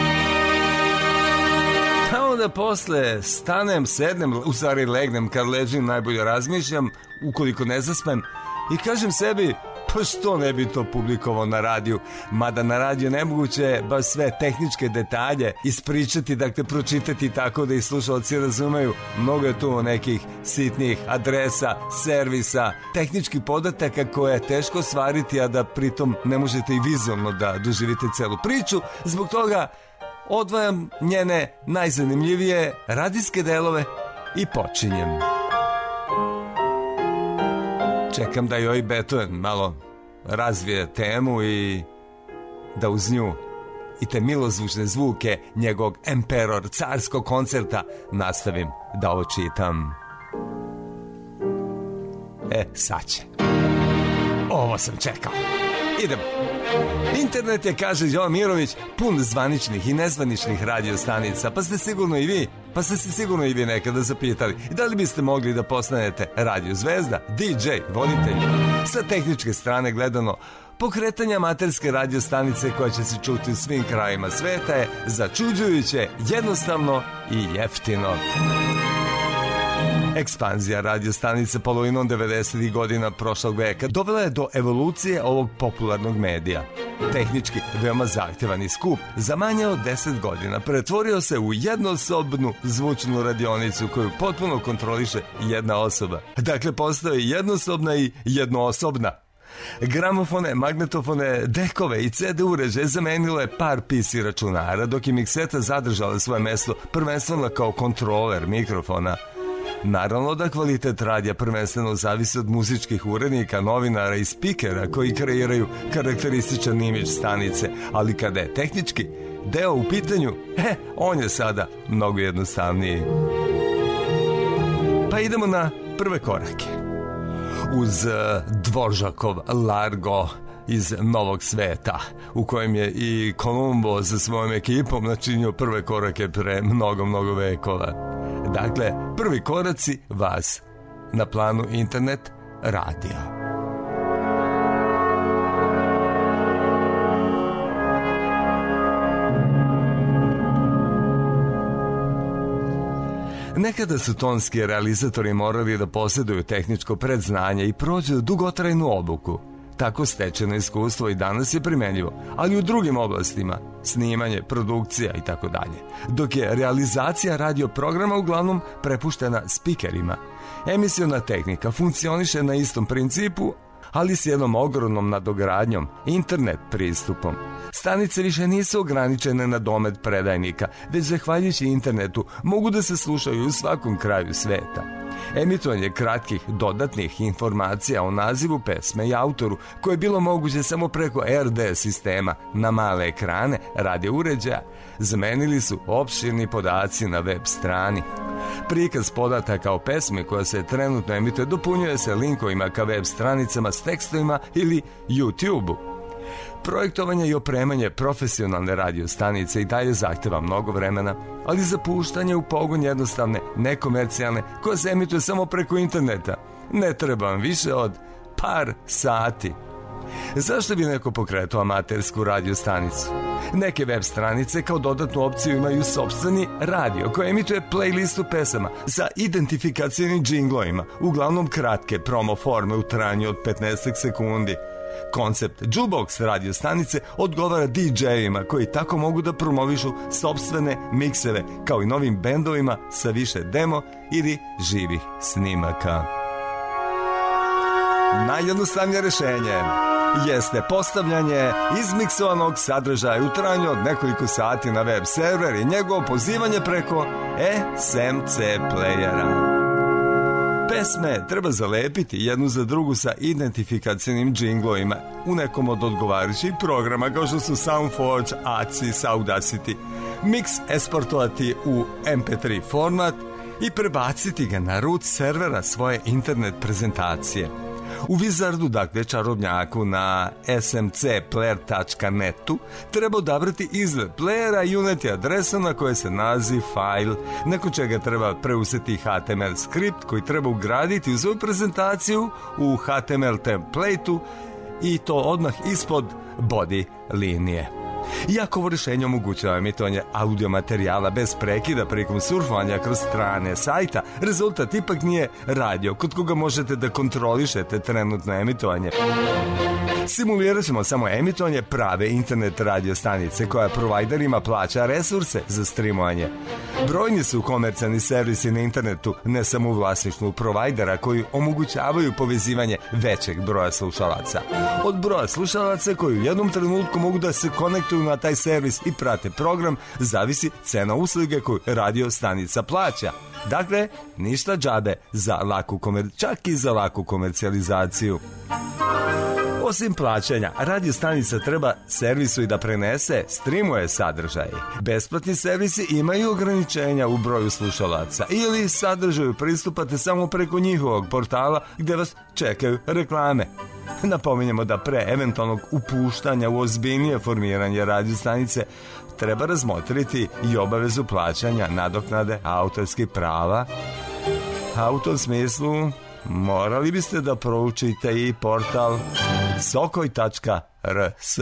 A onda posle stanem, sednem, u stvari legnem, kad ležim najbolje razmišljam, ukoliko ne zaspem, i kažem sebi, pa što ne bi to publikovao na radiju, mada na radiju nemoguće baš sve tehničke detalje ispričati, dakle pročitati tako da i slušalci razumeju. Mnogo je tu nekih sitnih adresa, servisa, tehničkih podataka koje je teško stvariti, a da pritom ne možete i vizualno da doživite celu priču. Zbog toga odvajam njene najzanimljivije radijske delove i počinjem. Čekam da joj Beethoven malo razvije temu i da uz nju i te milozvučne zvuke njegovog Emperor carskog koncerta nastavim da ovo čitam. E, sad će. Ovo sam čekao. Idemo. Internet je, kaže Jovan Mirović, pun zvaničnih i nezvaničnih radiostanica, pa ste sigurno i vi, pa ste se sigurno i vi nekada zapitali da li biste mogli da postanete radio zvezda, D J, voditelj. Sa tehničke strane gledano, pokretanje amaterske radiostanice koja će se čuti u svim krajima sveta je začuđujuće, jednostavno i jeftino. Ekspanzija radiostanice polovinom devedesetih godina prošlog veka dovela je do evolucije ovog popularnog medija. Tehnički veoma zahtjevan i skup, za manje od deset godina pretvorio se u jednosobnu zvučnu radionicu koju potpuno kontroliše jedna osoba. Dakle, postoje jednosobna i jednoosobna. Gramofone, magnetofone, dekove i C D uređaje zamenilo je par P C računara, dok je mikseta zadržala svoje mesto prvenstveno kao kontroler mikrofona. Naravno da kvalitet radija prvenstveno zavisi od muzičkih urednika, novinara i spikera koji kreiraju karakterističan imidž stanice, ali kada je tehnički deo u pitanju, e, on je sada mnogo jednostavniji. Pa idemo na prve korake. Uz Dvoržakov Largo iz Novog sveta, u kojem je i Kolumbo sa svojom ekipom načinio prve korake pre mnogo, mnogo vekova. Dakle, prvi koraci vas na planu internet radija. Nekada su tonski realizatori morali da posjeduju tehničko predznanje i prođu dugotrajnu obuku. Tako stečeno iskustvo i danas je primenljivo, ali u drugim oblastima, snimanje, produkcija i tako dalje. Dok je realizacija radio programa uglavnom prepuštena spikerima. Emisiona tehnika funkcioniše na istom principu, ali s jednom ogromnom nadogradnjom, internet pristupom. Stanice više nisu ograničene na domet predajnika, već zahvaljujući internetu mogu da se slušaju u svakom kraju sveta. Emitovanje kratkih dodatnih informacija o nazivu pesme i autoru, koje je bilo moguće samo preko R D sistema na male ekrane radio uređaja, zamenili su opširni podaci na web strani. Prikaz podataka o pesmi koja se trenutno emituje dopunjuje se linkovima ka web stranicama s tekstovima ili YouTube-u. Projektovanje i opremanje profesionalne radiostanice i dalje zahteva mnogo vremena, ali za puštanje u pogon jednostavne, nekomercijalne, koja se emituje samo preko interneta, ne treba vam više od par sati. Zašto bi neko pokretao amatersku radiostanicu? Neke web stranice kao dodatnu opciju imaju sopstveni radio koji emituje playlistu pesama sa identifikacijnim džinglovima, uglavnom kratke promo forme u trajanju od petnaest sekundi. Koncept jukebox radio stanice odgovara di džejima koji tako mogu da promovišu sopstvene mikseve, kao i novim bendovima sa više demo ili živih snimaka. Najjednostavnije rešenje jeste postavljanje izmiksovanog sadržaja u trajanju od nekoliko sati na web server i njegovo pozivanje preko S M C playera. Pesme treba zalepiti jednu za drugu sa identifikacijnim džinglovima u nekom od odgovarajućih programa kao što su SoundForge, A C I, Audacity. Mix eksportovati u em pe tri format i prebaciti ga na root servera svoje internet prezentacije. U Wizardu, dakle čarobnjaku na S M C player tačka netu, treba odabrati izgled playera i uneti adresu na koje se nalazi fajl, nakon čega treba preuzeti H T M L skript koji treba ugraditi u svoju prezentaciju u H T M L templateu i to odmah ispod body linije. Iako ovo rješenje omogućava emitovanje audio materijala bez prekida prilikom surfovanja kroz strane sajta, rezultat ipak nije radio kod koga možete da kontrolišete trenutno emitovanje. Simulirat ćemo samo emitovanje prave internet radio stanice koja provajderima plaća resurse za streamovanje. Brojni su komercijalni servisi na internetu, ne samo u vlasništvu provajdera, koji omogućavaju povezivanje većeg broja slušalaca. Od broja slušalaca koji u jednom trenutku mogu da se konektuju na taj servis i prate program, zavisi cena usluge koju radio stanica plaća. Dakle, ništa džabe za laku komer... čak i za laku komercijalizaciju. Osim plaćanja, radio stanica treba servisu i da prenese, streamuje sadržaj. Besplatni servisi imaju ograničenja u broju slušalaca ili sadržaju pristupate samo preko njihovog portala gde vas čekaju reklame. Napominjemo da pre eventualnog upuštanja u ozbiljnije formiranje radio stanice treba razmotriti i obavezu plaćanja nadoknade autorskih prava. A u tom smislu morali biste da proučite i portal sokoj tačka r s.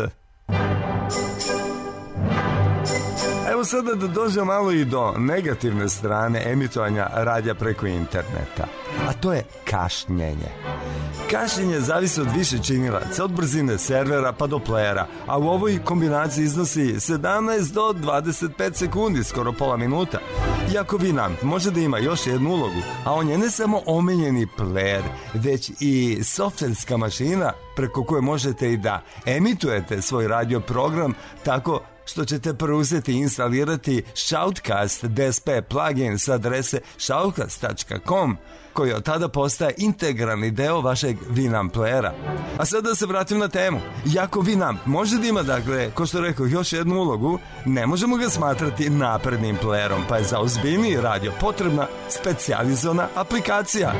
Evo sada da dođe malo i do negativne strane emitovanja radija preko interneta, a to je kašnjenje. Kašnjenje zavisi od više činilaca, od brzine servera pa do playera, a u ovoj kombinaciji iznosi sedamnaest do dvadeset pet sekundi, skoro pola minuta. Iako Winamp može da ima još jednu ulogu, a on je ne samo omenjeni player, već i softverska mašina preko koje možete i da emitujete svoj radio program tako što ćete preuzeti i instalirati Shoutcast D S P plugin sa adrese shoutcast tačka com, koji od tada postaje integralni deo vašeg Winamp playera. A sad da se vratim na temu. Iako Winamp može da ima, dakle, ko što rekao, još jednu ulogu, ne možemo ga smatrati naprednim playerom, pa je za ozbiljniji radio potrebna specijalizovana aplikacija.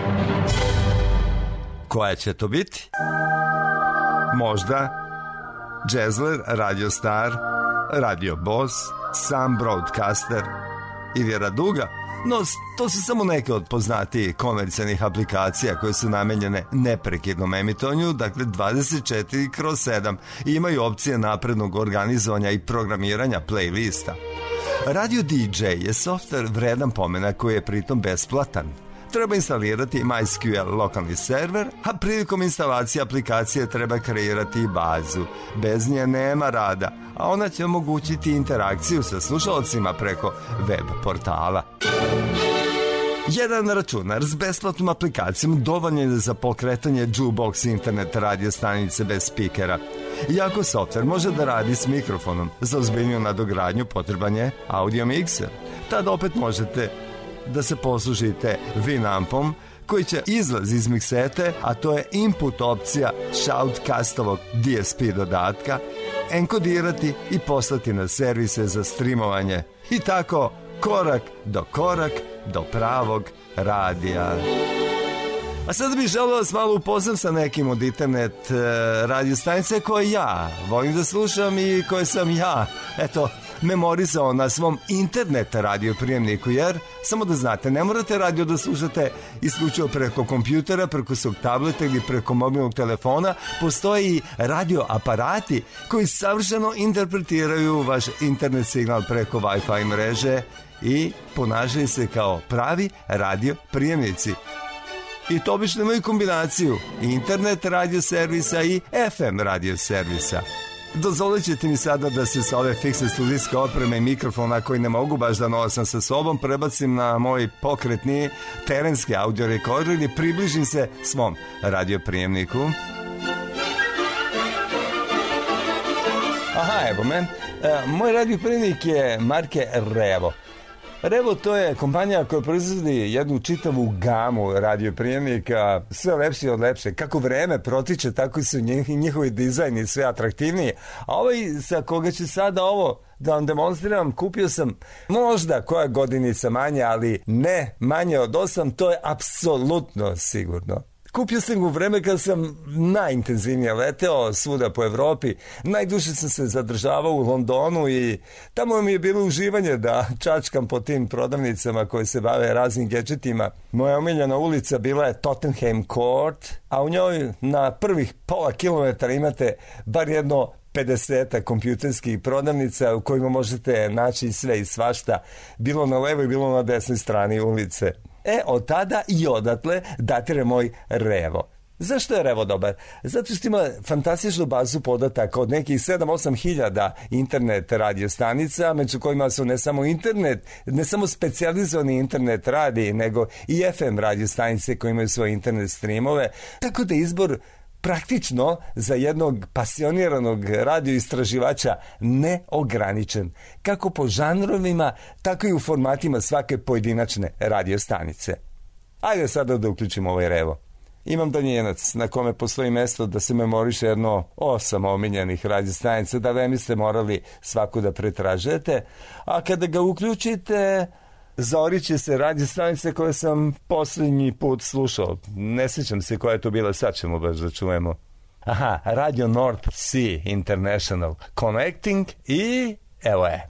Koja će to biti? Možda Jazzler, Radio Star, Radio Boss, Sam Broadcaster ili Raduga, no to su samo neke od poznatijih komercijalnih aplikacija koje su namenjene neprekidnom emitovanju, dakle dvadeset četiri kroz sedam, i imaju opcije naprednog organizovanja i programiranja playlista. Radio D J je softver vredan pomena koji je pritom besplatan. Treba instalirati MySQL lokalni server, a prilikom instalacije aplikacije treba kreirati i bazu. Bez nje nema rada, a ona će omogućiti interakciju sa slušalcima preko web portala. Jedan računar s besplatnom aplikacijom dovoljan je za pokretanje jukebox internet radio stanice bez spikera. Iako softver može da radi s mikrofonom, za ozbiljniju nadogradnju potreban je audio mikser. Tada opet možete da se poslužite Winampom, koji će izlaz iz miksete, a to je input opcija Shoutcastovog D S P dodatka, enkodirati i poslati na servise za streamovanje. I tako, korak do korak do pravog radija. A sada bih želeo vas malo upoznam sa nekim od internet e, radio stanice koje ja volim da slušam i koje sam ja, eto, memorizao na svom internet radio prijemniku, jer, samo da znate, ne morate radio da slušate isključivo preko kompjutera, preko svog tableta ili preko mobilnog telefona. Postoje i radio aparati koji savršeno interpretiraju vaš internet signal preko Wi-Fi mreže i ponašaju se kao pravi radio prijemnici. I to obično imaju kombinaciju internet radio servisa i F M radio servisa. Dozvolit ćete mi sada da se sa ove fiksne studijske opreme i mikrofona koji ne mogu baš da nosim sa sobom prebacim na moj pokretni terenski audio rekorder i približim se svom radioprijemniku. Aha, evo me. E, moj radioprijemnik je marke Revo. Revo to je kompanija koja proizvodi jednu čitavu gamu radioprijemnika, sve lepše od lepše. Kako vreme protiče, tako su njihovi dizajni sve atraktivniji. A ovaj sa koga ću sada ovo da vam demonstriram, kupio sam možda koja godinica manje, ali ne manje od osam, to je apsolutno sigurno. Kupio sam u vreme kad sam najintenzivnije leteo svuda po Evropi. Najduže sam se zadržavao u Londonu i tamo mi je bilo uživanje da čačkam po tim prodavnicama koje se bave raznim gadgetima. Moja omiljena ulica bila je Tottenham Court, a u njoj na prvih pola kilometara imate bar jedno pedeset kompjuterskih prodavnica u kojima možete naći sve i svašta, bilo na levoj, bilo na desnoj strani ulice. E, od tada i odatle datira moj Revo. Zašto je Revo dobar? Zato što ima fantastičnu bazu podataka od nekih sedam osam hiljada internet radio stanica, među kojima su ne samo internet, ne samo specijalizovani internet radi, nego i F M radio stanice koje imaju svoje internet streamove. Tako da izbor praktično za jednog pasioniranog radioistraživača neograničen, kako po žanrovima, tako i u formatima svake pojedinačne radiostanice. Ajde sada da uključimo ovaj Revo. Imam danjenac na kome postoji mesto da se memoriše jedno osam omiljenih radiostanica, da ne biste morali svaku da pretražete, a kada ga uključite zaoriće se radiostanice koje sam posljednji put slušao. Ne sjećam se koja je to bila, sad ćemo baš da čujemo. Aha, Radio North Sea International Connecting i evo je.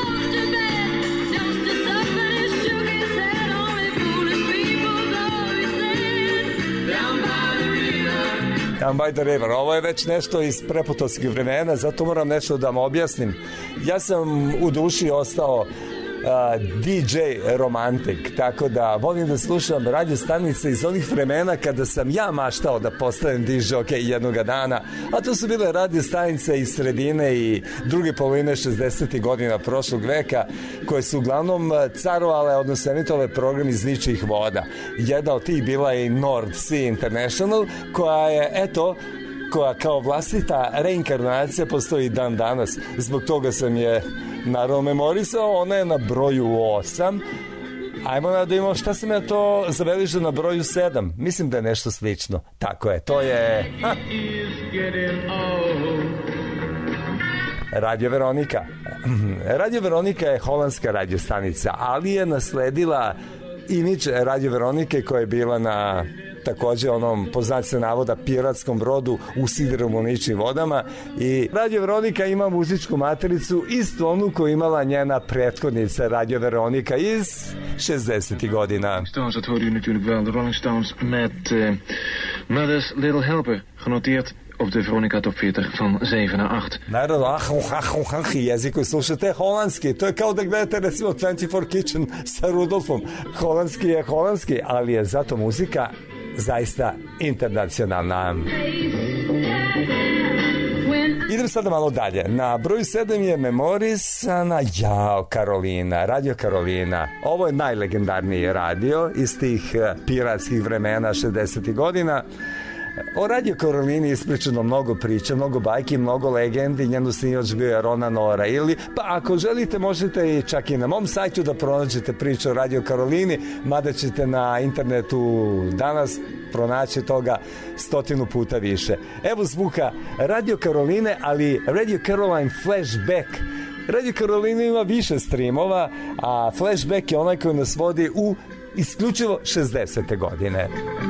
Down by the river. Ovo je već nešto iz preputovskih vremena, zato moram nešto da vam objasnim. Ja sam u duši ostao Uh, D J romantik, tako da volim da slušam radio stanice iz onih vremena kada sam ja maštao da postanem D J okay, jednoga dana, a to su bile radio stanice iz sredine i druge polovine šezdesetih godina prošlog veka, koje su uglavnom carovale, odnosno emitovale program iz ničijih voda. Jedna od tih bila je North Sea International, koja je, eto, koja kao vlastita reinkarnacija postoji dan danas. Zbog toga sam je naravno memorisao. Ona je na broju osam. Ajmo da imamo šta sam ja to zabeležio na broju sedam. Mislim da je nešto slično. Tako je, to je ha. Radio Veronika. Radio Veronika je holandska radiostanica, ali je nasledila imidž Radio Veronike koja je bila na takođe onom, poznat se navoda, piratskom brodu u sideromoničnim vodama, i Radio Veronika ima muzičku matericu istu onu koju imala njena prethodnica Radio Veronika iz šezdesetih godina. Stones, dat hoorde u natuurlijk wel. De Rolling Stones met uh, Mother's Little Helper, genoteerd op de Veronica Top veertig van zeven na acht. Naravno, ah, ah, ah, ah, jezik koji slušate holandski. To je kao da gledate recimo twenty-four Kitchen sa Rudolfom. Holandski je holandski, ali je zato muzika zaista internacionalna. Idem sada malo dalje. Na broju sedam je memorisana Jao Karolina, Radio Karolina. Ovo je najlegendarniji radio iz tih piratskih vremena šezdesetih godina. O Radio Karolini ispričano mnogo priča, mnogo bajki, mnogo legendi. Njenu snimač bio je Ronan O'Reilly. Pa ako želite možete i čak i na mom sajtu da pronađete priču o Radio Karolini, mada ćete na internetu danas pronaći toga stotinu puta više. Evo zvuka Radio Karoline, ali Radio Caroline Flashback. Radio Karolina ima više streamova, a Flashback je onaj koji nas vodi u isključivo šezdesete godine.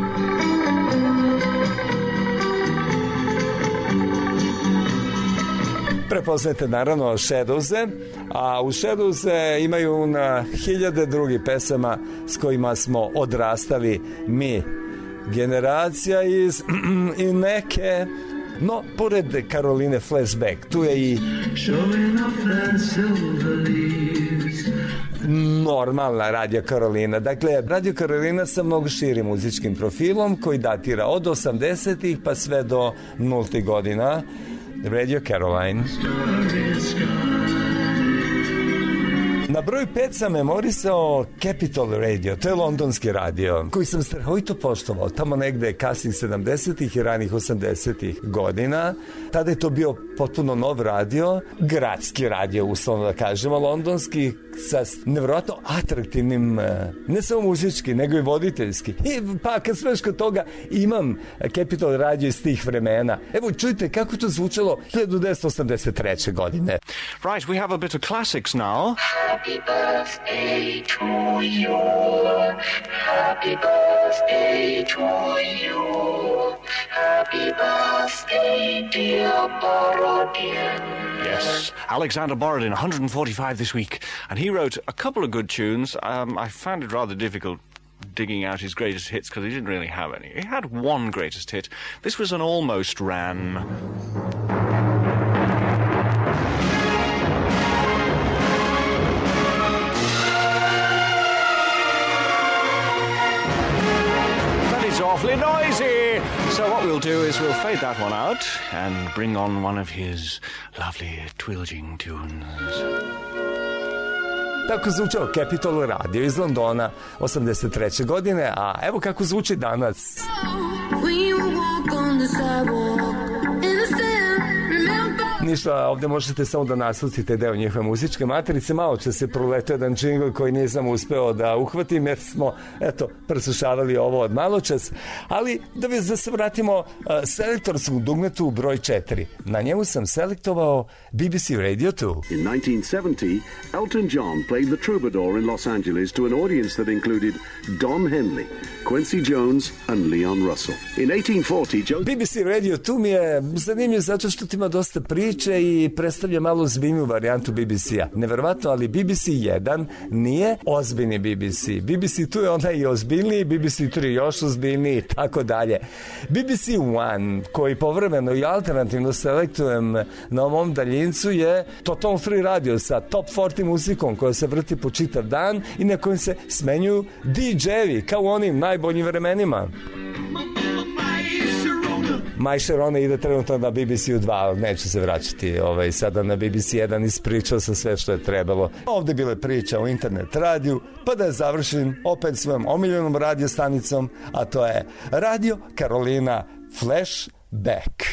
Prepoznajte naravno Shadowse, a u Shadowse imaju na hiljade drugih pesama s kojima smo odrastali mi, generacija iz i neke. No, pored Karoline Flashback, tu je i normalna Radio Karolina. Dakle, Radio Karolina sa mnogo širim muzičkim profilom koji datira od osamdesetih pa sve do nultih godina. Radio Caroline. Na broju pet sam memorisao Capital Radio, to je londonski radio, koji sam strahovito poštovao tamo negde kasnih sedamdesetih i ranih osamdesetih godina. Tada je to bio potpuno nov radio, gradski radio, uslovno da kažemo, londonski, sa nevjerojatno atraktivnim, ne samo muzički, nego i voditeljski. I pa kad smeš kod toga, imam Capital Radio iz tih vremena. Evo, čujte kako to zvučalo hiljadu devetsto osamdeset treće godine. Right, we have a bit of classics now. Happy birthday to you. Happy birthday to you. Happy birthday, dear Borodin. Yes, Alexander Borodin, one hundred forty-five this week, and he wrote a couple of good tunes. Um, I found it rather difficult digging out his greatest hits because he didn't really have any. He had one greatest hit. This was an almost ran. Awfully noisy. So what we'll do is we'll fade that one out and bring on one of his lovely twilging tunes. Tako zvučao Capital Radio iz Londona osamdeset treće godine, a evo kako zvuči danas. Ništa, ovdje možete samo da naslutite deo njihove muzičke materice. Malo će se proletao jedan džingl koji nisam uspeo da uhvatim jer smo, eto, preslušavali ovo od malo čas. Ali da vi da se vratimo uh, selektorskom dugmetu broj četiri. Na njemu sam selektovao B B C Radio two. In nineteen seventy, Elton John played the Troubadour in Los Angeles to an audience that included Don Henley, Quincy Jones and Leon Russell. In eighteen forty, Joe... B B C Radio two mi je zanimljiv zato što ima dosta priče i predstavlja malo ozbiljniju varijantu B B C-a. Neverovatno, ali B B C one nije ozbiljni B B C. B B C two je onaj i ozbiljniji, B B C three još ozbiljniji i tako dalje. B B C one, koji povremeno i alternativno selektujem na ovom daljincu, je Total Free Radio sa top četrdeset muzikom koja se vrti po čitav dan i na kojem se smenjuju D J-evi kao u onim najboljim vremenima. Maj Sharona ide trenutno na B B C two, ali neće se vraćati ovaj, sada na B B C one, ispričao sam sve što je trebalo. Ovdje bile priča o internet radiju, pa da je završim opet svojom omiljenom radio stanicom, a to je Radio Karolina Flashback.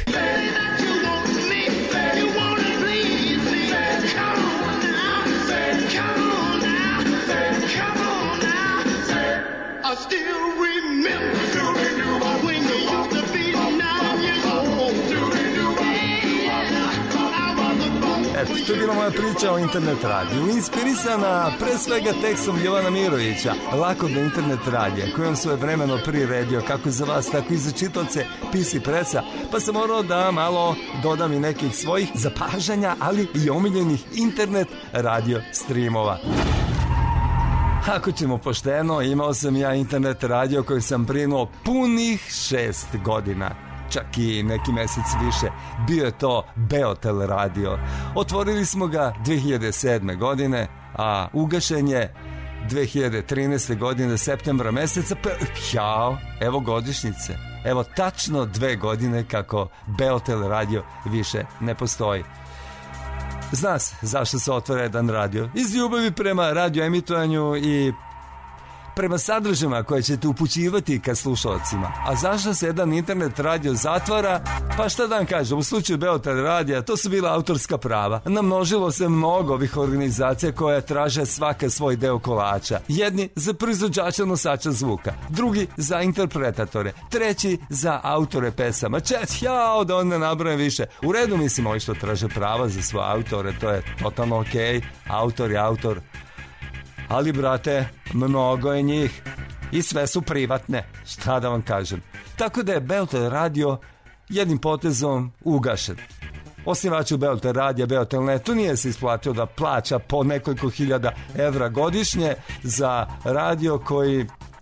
Eto, to je bila moja priča o internet radiju, inspirisana pre svega tekstom Jovana Mirovića, Lako do internet radija, koji on svoje vremeno priredio kako za vas, tako i za čitaoce P C Pressa, pa sam morao da malo dodam i nekih svojih zapažanja, ali i omiljenih internet radio streamova. Ako ćemo pošteno, imao sam ja internet radio koji sam brinuo punih šest godina. Čak i neki mesec više. Bio je to Beotel radio. Otvorili smo ga dve hiljade sedme. godine, a ugašen je dve hiljade trinaeste. godine, septembra meseca. Pa, jao, evo godišnjice. Evo tačno dve godine kako Beotel radio više ne postoji. Zna se zašto se otvara jedan radio. Iz ljubavi prema radio emitovanju i prema sadržajima koje ćete upućivati ka slušalcima. A zašto se jedan internet radio zatvara? Pa šta da vam kažem, u slučaju Beotel radija to su bila autorska prava. Namnožilo se mnogo ovih organizacija koje traže svaka svoj deo kolača. Jedni za proizvođača nosača zvuka, drugi za interpretatore, treći za autore pesama. Čet, jao, da on ne nabrojim više. U redu mislim ovi što traže prava za svoje autore, to je totalno okej, autor je autor. Ali, brate, mnogo je njih i sve su privatne, šta da vam kažem. Tako da je Beotel radio jednim potezom ugašen. Osnivaču Beotel radija, Beotel netu nije se isplatio da plaća po nekoliko hiljada evra godišnje za radio koji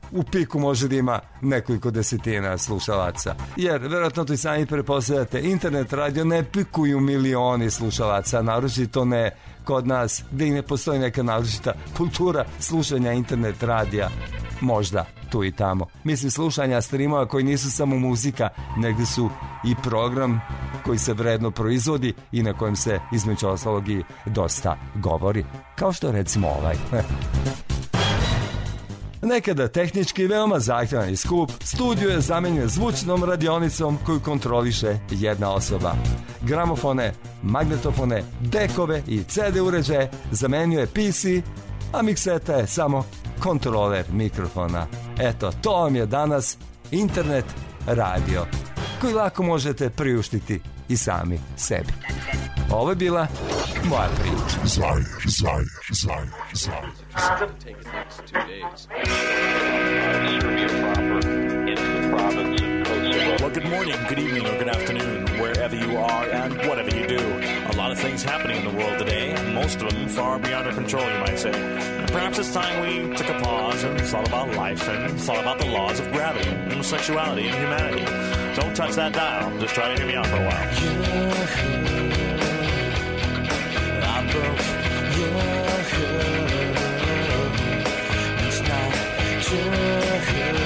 u piku može da ima nekoliko desetina slušalaca. Jer, verovatno to i sami prepostavljate, internet radio ne pikuju milioni slušalaca, naročito ne kod nas, gde i ne postoji neka naročita kultura slušanja internet radija. Možda tu i tamo. Mislim, slušanja streamova koji nisu samo muzika, negde su i program koji se vredno proizvodi i na kojem se između ostalog i dosta govori. Kao što recimo ovaj. Nekada tehnički veoma zahtjevan i skup, studio je zamenjen zvučnom radionicom koju kontroliše jedna osoba. Gramofone, magnetofone, dekove i ce de uređaje zamenio je P C, a mikseta je samo kontroler mikrofona. Eto, to vam je danas internet radio, koji lako možete priuštiti i sami sebi. Ovo je bila moja priča. Zajer, zajer, zajer, zajer. Well, good morning, good evening, or good afternoon, wherever you are and whatever you do. A lot of things happening in the world today, most of them far beyond our control, you might say. And perhaps it's time we took a pause and thought about life and thought about the laws of gravity and sexuality and humanity. Don't touch that dial. Just try to hear me out for a while. I broke your heart. It's not true.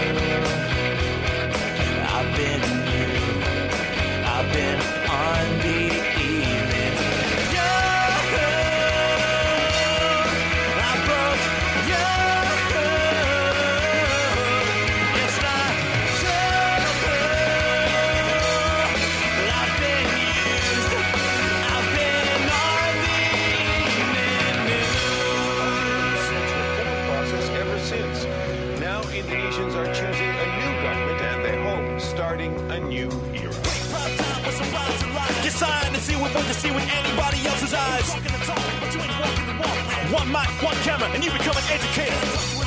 I've been you. I've been on the evening. I broke your heart. It's not true. I've been used. I've been on the evening news. Process ever since. Now Indonesians are choosing a new government and their home, starting a new era. You sign and see what what you see with anybody else's eyes. Walking the talk, but you ain't walking the walk. One mic, one camera, and you become an educator.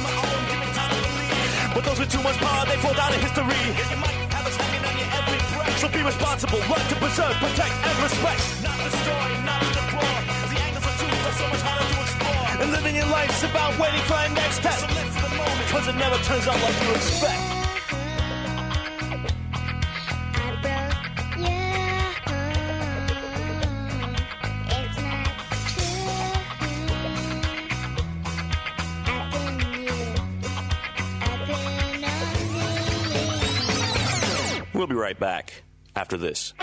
But those with too much power, they fall down in history. You might have us hanging on your every breath. So be responsible, learn to preserve, protect, and respect. Not destroy, not deplore. The angles of truth are so much harder to explore. And living your life's about waiting for our next test. So live for the moment, cause it never turns out like you expect. We'll be right back after this.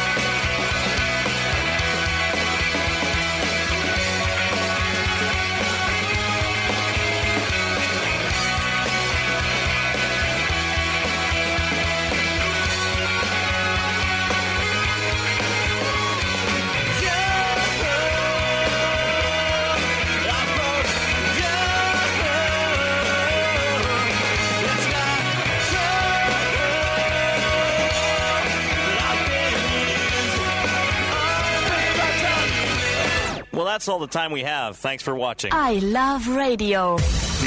Well, that's all the time we have. Thanks for watching. I love radio.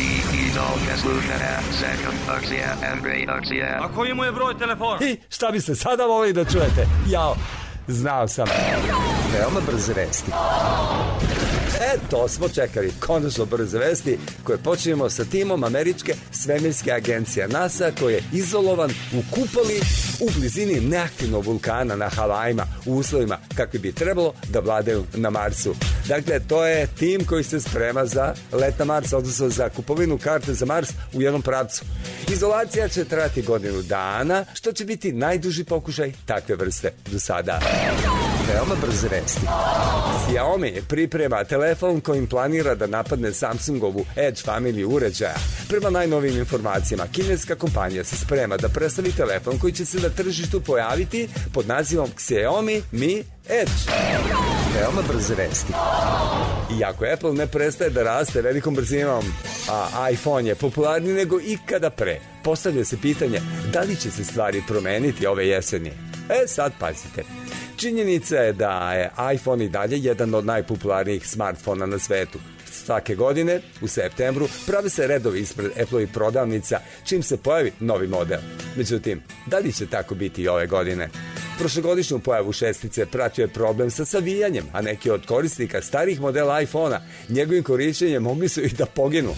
A koji mu je broj telefona? I šta bi se sada volili da čujete? Jao, znao sam. Veoma brze vesti. E, to smo čekali. Konačno brze vesti koje počinjemo sa timom američke svemirske agencije NASA koji je izolovan u kupoli u blizini neaktivnog vulkana na Havajima u uslovima kakvi bi trebalo da vladaju na Marsu. Dakle, to je tim koji se sprema za let na Mars, odnosno za kupovinu karte za Mars u jednom pravcu. Izolacija će trajati godinu dana, što će biti najduži pokušaj takve vrste do sada. Veoma brze vesti. Xiaomi priprema telefon kojim planira da napadne Samsungovu Edge familiju uređaja. Prema najnovijim informacijama, kineska kompanija se sprema da predstavi telefon koji će se na tržištu pojaviti pod nazivom Xiaomi Mi Edge. Veoma brze vesti. Iako Apple ne prestaje da raste velikom brzinom, a iPhone je popularniji nego ikada pre, postavlja se pitanje da li će se stvari promeniti ove jeseni. E, sad pazite. Činjenica je da je iPhone i dalje jedan od najpopularnijih smartfona na svetu. Svake godine, u septembru, prave se redovi ispred Apple-ovih prodavnica čim se pojavi novi model. Međutim, da li će tako biti i ove godine? Prošlogodišnju pojavu šestice pratio je problem sa savijanjem, a neki od korisnika starih modela iPhona njegovim korišćenjem mogli su i da poginu.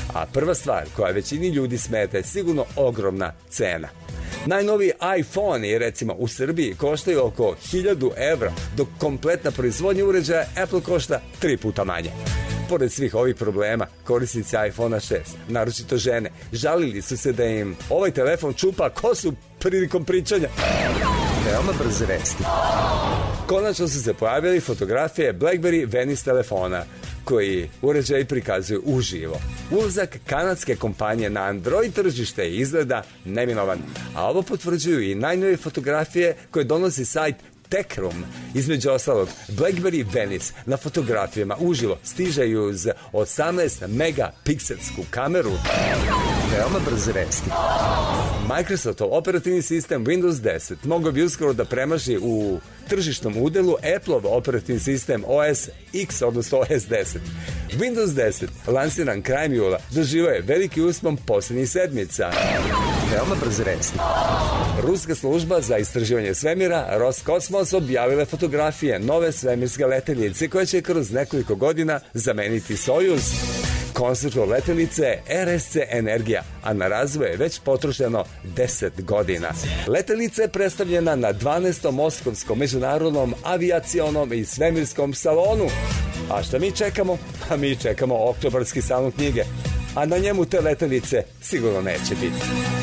A prva stvar koja većini ljudi smeta je sigurno ogromna cena. Najnoviji iPhone-i, recimo, u Srbiji koštaju oko hiljadu evra, dok kompletna proizvodnja uređaja Apple košta tri puta manje. Pored svih ovih problema, korisnici iPhone šest, naročito žene, žalili su se da im ovaj telefon čupa kosu prilikom pričanja. Veoma brze vesti. Konačno su se pojavili fotografije BlackBerry Venice telefona, koji uređaj prikazuju uživo. Ulazak kanadske kompanije na Android tržište izgleda neminovan, a ovo potvrđuju i najnovije fotografije koje donosi sajt Techroom. Između ostalog, BlackBerry Venice na fotografijama uživo stiže uz osamnaest megapikselsku kameru. Veoma brze vesti. Microsoftov operativni sistem Windows deset mogao bi uskoro da premaši u tržišnom udelu Apple-ov operativni sistem O S X, odnosno O S deset. Windows deset, lansiran krajem jula, doživao je veliki uspon posljednjih sedmica. Veoma brze vesti. Ruska služba za istraživanje svemira Roskosmos objavila fotografije nove svemirske letelice koje će kroz nekoliko godina zameniti Sojuz. Konceptu letelice R S C Energija, a na razvoj je već potrošeno deset godina. Letelica je predstavljena na dvanaestom Moskovskom međunarodnom avijacionom i svemirskom salonu. A šta mi čekamo? A mi čekamo oktobarski salon knjige. A na njemu te letelice sigurno neće biti.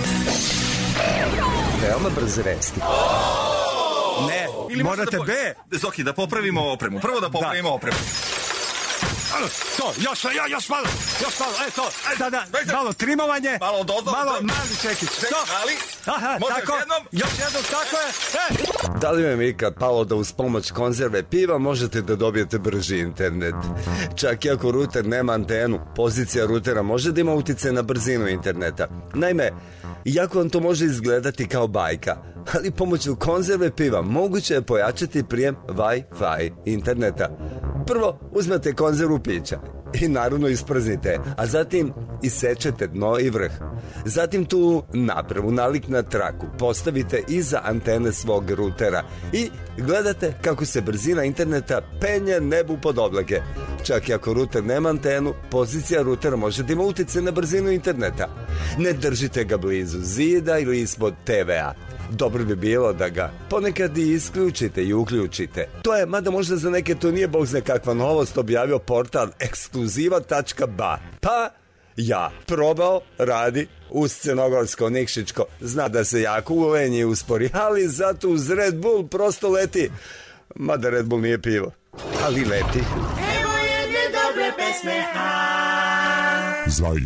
Veoma brze vesti. Ne, ili morate B. Zoki, da popravimo opremu. Prvo da popravimo da. opremu. To, još, još, još malo, još malo, e to, sada malo trimovanje, malo dozo, malo mali čekić, to, ali, aha, može tako, jednom, još jednom, tako je, e! Da li vam je ikad palo da uz pomoć konzerve piva možete da dobijete brži internet? Čak i ako ruter nema antenu, pozicija rutera može da ima utice na brzinu interneta. Naime, iako vam to može izgledati kao bajka, ali pomoću konzerve piva moguće je pojačati prijem Wi-Fi interneta. Prvo uzmete konzervu pića i naravno isprznite, a zatim isečete dno i vrh. Zatim tu napravu nalik na traku postavite iza antene svog rutera i gledate kako se brzina interneta penje nebu pod oblake. Čak i ako ruter nema antenu, pozicija rutera može da ima utice na brzinu interneta. Ne držite ga blizu zida ili ispod te ve a. Dobro bi bilo da ga ponekad i isključite i uključite. To je, mada možda za neke to nije bog zna kakva novost, objavio portal ekskluziva tačka ba. Pa ja probao, radi, uz crnogorsko Nikšićko. Zna da se jako uvenji i uspori, ali zato uz Red Bull prosto leti. Mada Red Bull nije pivo, ali leti. Evo jedne dobre pesme, a Zajlju.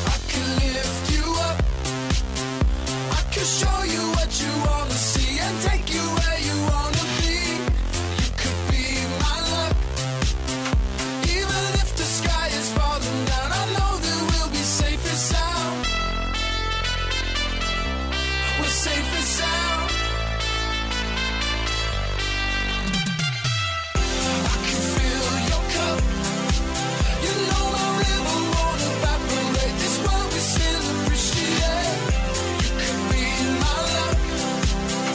show you what you wanna see and take you where you wanna be. You could be my luck. Even if the sky is falling down, I know that we'll be safe and sound. We're safe and sound. I can fill your cup. You know my river won't evaporate. This world we still appreciate. You could be my love.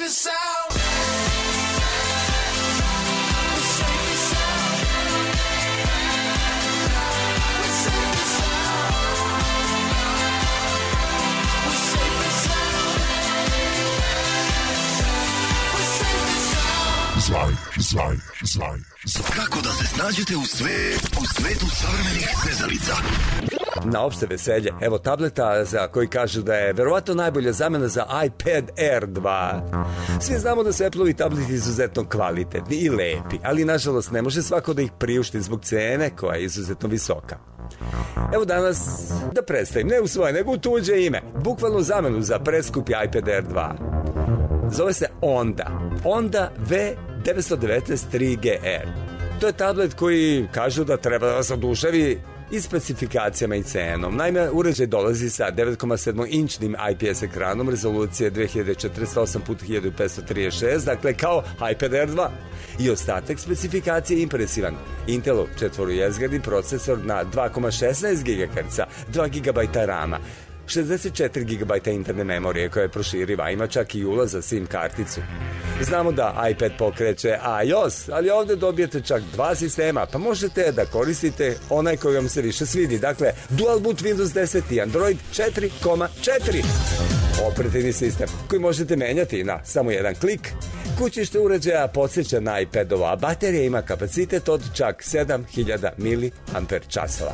safe and sound. Zajer, zajer, zajer, zajer. Kako da se snađete u sve, u svetu savremenih svezalica? Na opšte veselje, evo tableta za koji kažu da je verovatno najbolja zamena za iPad Air dva. Svi znamo da su Apple-ovi tableti izuzetno kvalitetni i lepi, ali nažalost ne može svako da ih priušti zbog cene koja je izuzetno visoka. Evo danas da predstavim, ne u svoje, nego u tuđe ime, bukvalno zamenu za preskupi iPad Air dva. Zove se Onda. Onda V devetsto devetnaest tri G R. To je tablet koji kažu da treba da vas oduševi i specifikacijama i cenom. Naime, uređaj dolazi sa devet zarez sedam inčnim I P S ekranom rezolucije dve hiljade četrdeset osam puta hiljadu petsto trideset šest, dakle kao iPad Air dva. I ostatak specifikacije je impresivan. Intelov četvorojezgradni procesor na dva zarez šesnaest gigaherca, dva gigabajta rama, šezdeset četiri gigabajta interne memorije koja je proširiva, ima čak i ulaz za SIM karticu. Znamo da iPad pokreće iOS, ali ovde dobijete čak dva sistema, pa možete da koristite onaj koji vam se više svidi. Dakle, Dual Boot Windows deset i Android četiri zarez četiri. Operativni sistem koji možete menjati na samo jedan klik. Kućište uređaja podsjeća na iPadova, a baterija ima kapacitet od čak sedam hiljada miliamper časova.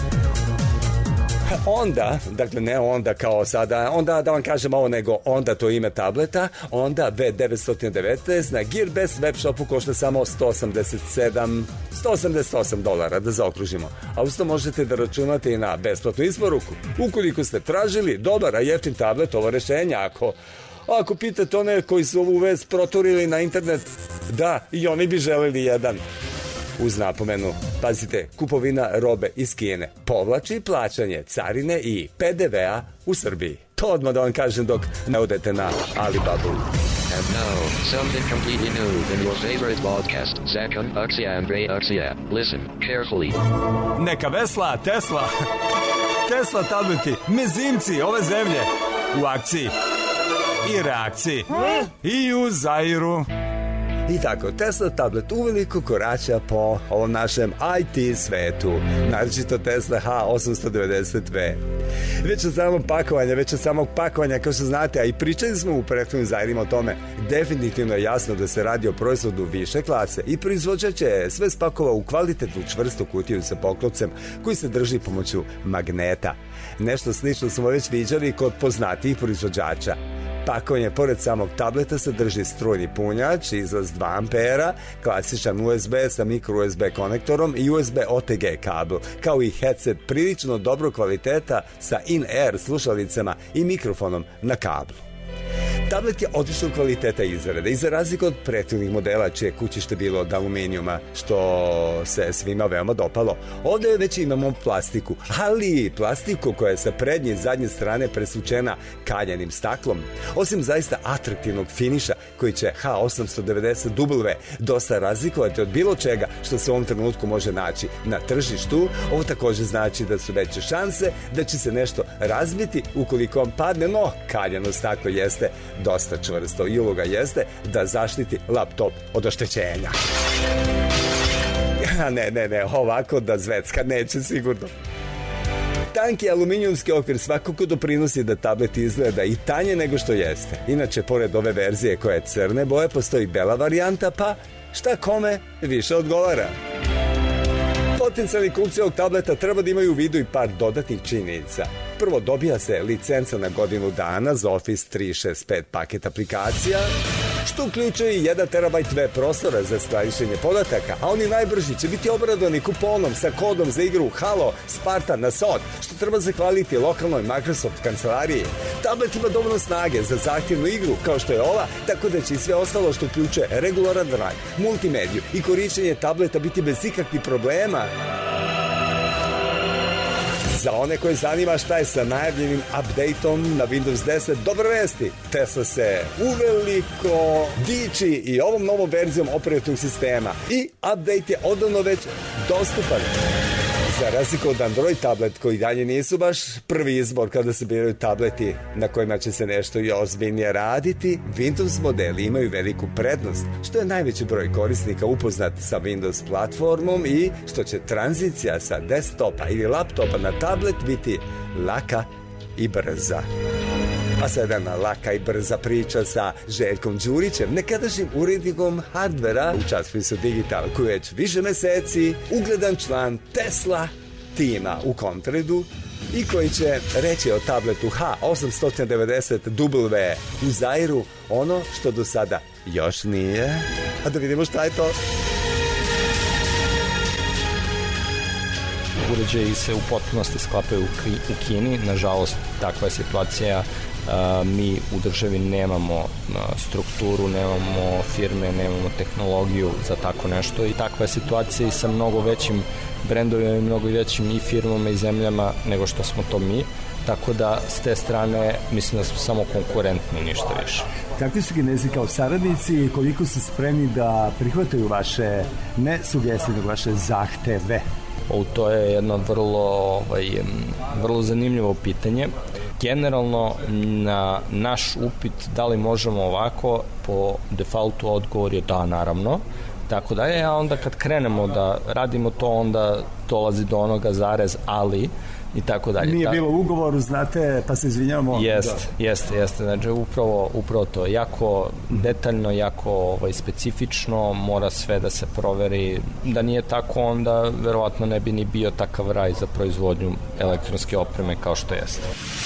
Onda, dakle ne onda kao sada, onda da vam kažem ovo, nego onda to ime tableta, onda V devetsto devetnaest na Gearbest web shopu košta samo sto osamdeset sedam, sto osamdeset osam dolara, da zaokružimo. A usto možete da računate i na besplatnu isporuku. Ukoliko ste tražili dobar, a jeftin tablet, ovo rešenje, ako Ako pitate one koji su ovu vest proturili na internet, da, i oni bi želeli jedan. Uz napomenu, pazite, kupovina robe iz Kine povlači plaćanje carine i P D V-a u Srbiji. To odmah da vam kažem dok ne odete na Alibabu. And now, something completely new in your favorite podcast, Zakon Akcija Andre Akcija. Listen carefully. Neka vesla, Tesla, Tesla tableti, mezimci ove zemlje u akciji i reakciji i u Zairu. I tako, Tesla tablet uveliko korača po ovom našem I T svetu, naročito Tesla H osamsto devedeset V. Već od samog pakovanja, već od samog pakovanja, kao što znate, a i pričali smo u prethodnim Zairima o tome, definitivno je jasno da se radi o proizvodu više klase i proizvođač je sve spakovao u kvalitetnu čvrstu kutiju sa poklopcem koji se drži pomoću magneta. Nešto slično smo već viđali kod poznatijih proizvođača. Pakovanje pored samog tableta sadrži strujni punjač, izlaz dva ampera, klasičan U S B sa micro U S B konektorom i U S B O T G kabel, kao i headset prilično dobro kvaliteta sa in-air slušalicama i mikrofonom na kablu. Tablet je odličnog kvaliteta izrade i za razliku od prethodnih modela čije kućište bilo od aluminijuma, što se svima veoma dopalo. Ovde već imamo plastiku, ali plastiku koja je sa prednje i zadnje strane presvučena kaljanim staklom. Osim zaista atraktivnog finiša koji će H osamsto devedeset W dosta razlikovati od bilo čega što se u ovom trenutku može naći na tržištu, ovo takođe znači da su veće šanse da će se nešto razbiti ukoliko vam padne, no kaljano staklo jeste dosta čvrsto i uloga jeste da zaštiti laptop od oštećenja. Ne, ne, ne, ovako da zvecka neće sigurno. Tanki aluminijumski okvir svakako doprinosi da tablet izgleda i tanje nego što jeste. Inače, pored ove verzije koja je crne boje, postoji bela varijanta, pa šta kome više odgovara. Potencijalni kupci ovog tableta treba da imaju u vidu i par dodatnih činjenica. Prvo, dobija se licenca na godinu dana za Office tri šest pet paket aplikacija, što uključuje i jedan terabajt web prostora za skladištenje podataka, a oni najbrži će biti obradovani kuponom sa kodom za igru Halo Spartan na S O D, što treba zahvaliti lokalnoj Microsoft kancelariji. Tablet ima dovoljno snage za zahtjevnu igru kao što je ova, tako da će i sve ostalo što uključuje regularan rad, multimediju i korišćenje tableta biti bez ikakvih problema. Za one koje zanima šta je sa najavljenim updateom na Windows deset, dobre vesti. Tesla se uveliko diči i ovom novom verzijom operativnog sistema i update je odavno već dostupan. Za razliku od Android tablet koji dalje nisu baš prvi izbor kada se biraju tableti na kojima će se nešto i ozbiljnije raditi, Windows modeli imaju veliku prednost, što je najveći broj korisnika upoznat sa Windows platformom i što će tranzicija sa desktopa ili laptopa na tablet biti laka i brza. A sada jedna laka i brza priča sa Željkom Đurićem, nekadašnjim urednikom hardvera u časopisu Digital, koji već više meseci ugledan član Tesla tima u Comthreadu i koji će reći o tabletu H osam devedeset W u Zairu ono što do sada još nije. A da vidimo šta je to. Uređaji se u potpunosti sklapaju u Kini, nažalost takva je situacija. Mi u državi nemamo strukturu, nemamo firme, nemamo tehnologiju za tako nešto i takva je situacija i sa mnogo većim brendovima i mnogo većim i firmama i zemljama nego što smo to mi, tako da s te strane mislim da smo samo konkurentni, ništa više. Kakvi su Kinezi kao saradnici i koliko su spremni da prihvataju vaše ne sugestije, nego vaše zahteve? O, to je jedno vrlo, ovaj, vrlo zanimljivo pitanje. Generalno, na naš upit da li možemo ovako, po defaultu odgovor je da, naravno. Tako da je, a onda kad krenemo da radimo to, onda dolazi do onoga zarez, ali i tako dalje. Nije bilo u ugovoru, znate, pa se izvinjavamo. Jeste, jeste, jeste. Znači, upravo, upravo to. Jako detaljno, jako ovaj, specifično, mora sve da se proveri. Da nije tako, onda verovatno ne bi ni bio takav raj za proizvodnju elektronske opreme kao što jeste.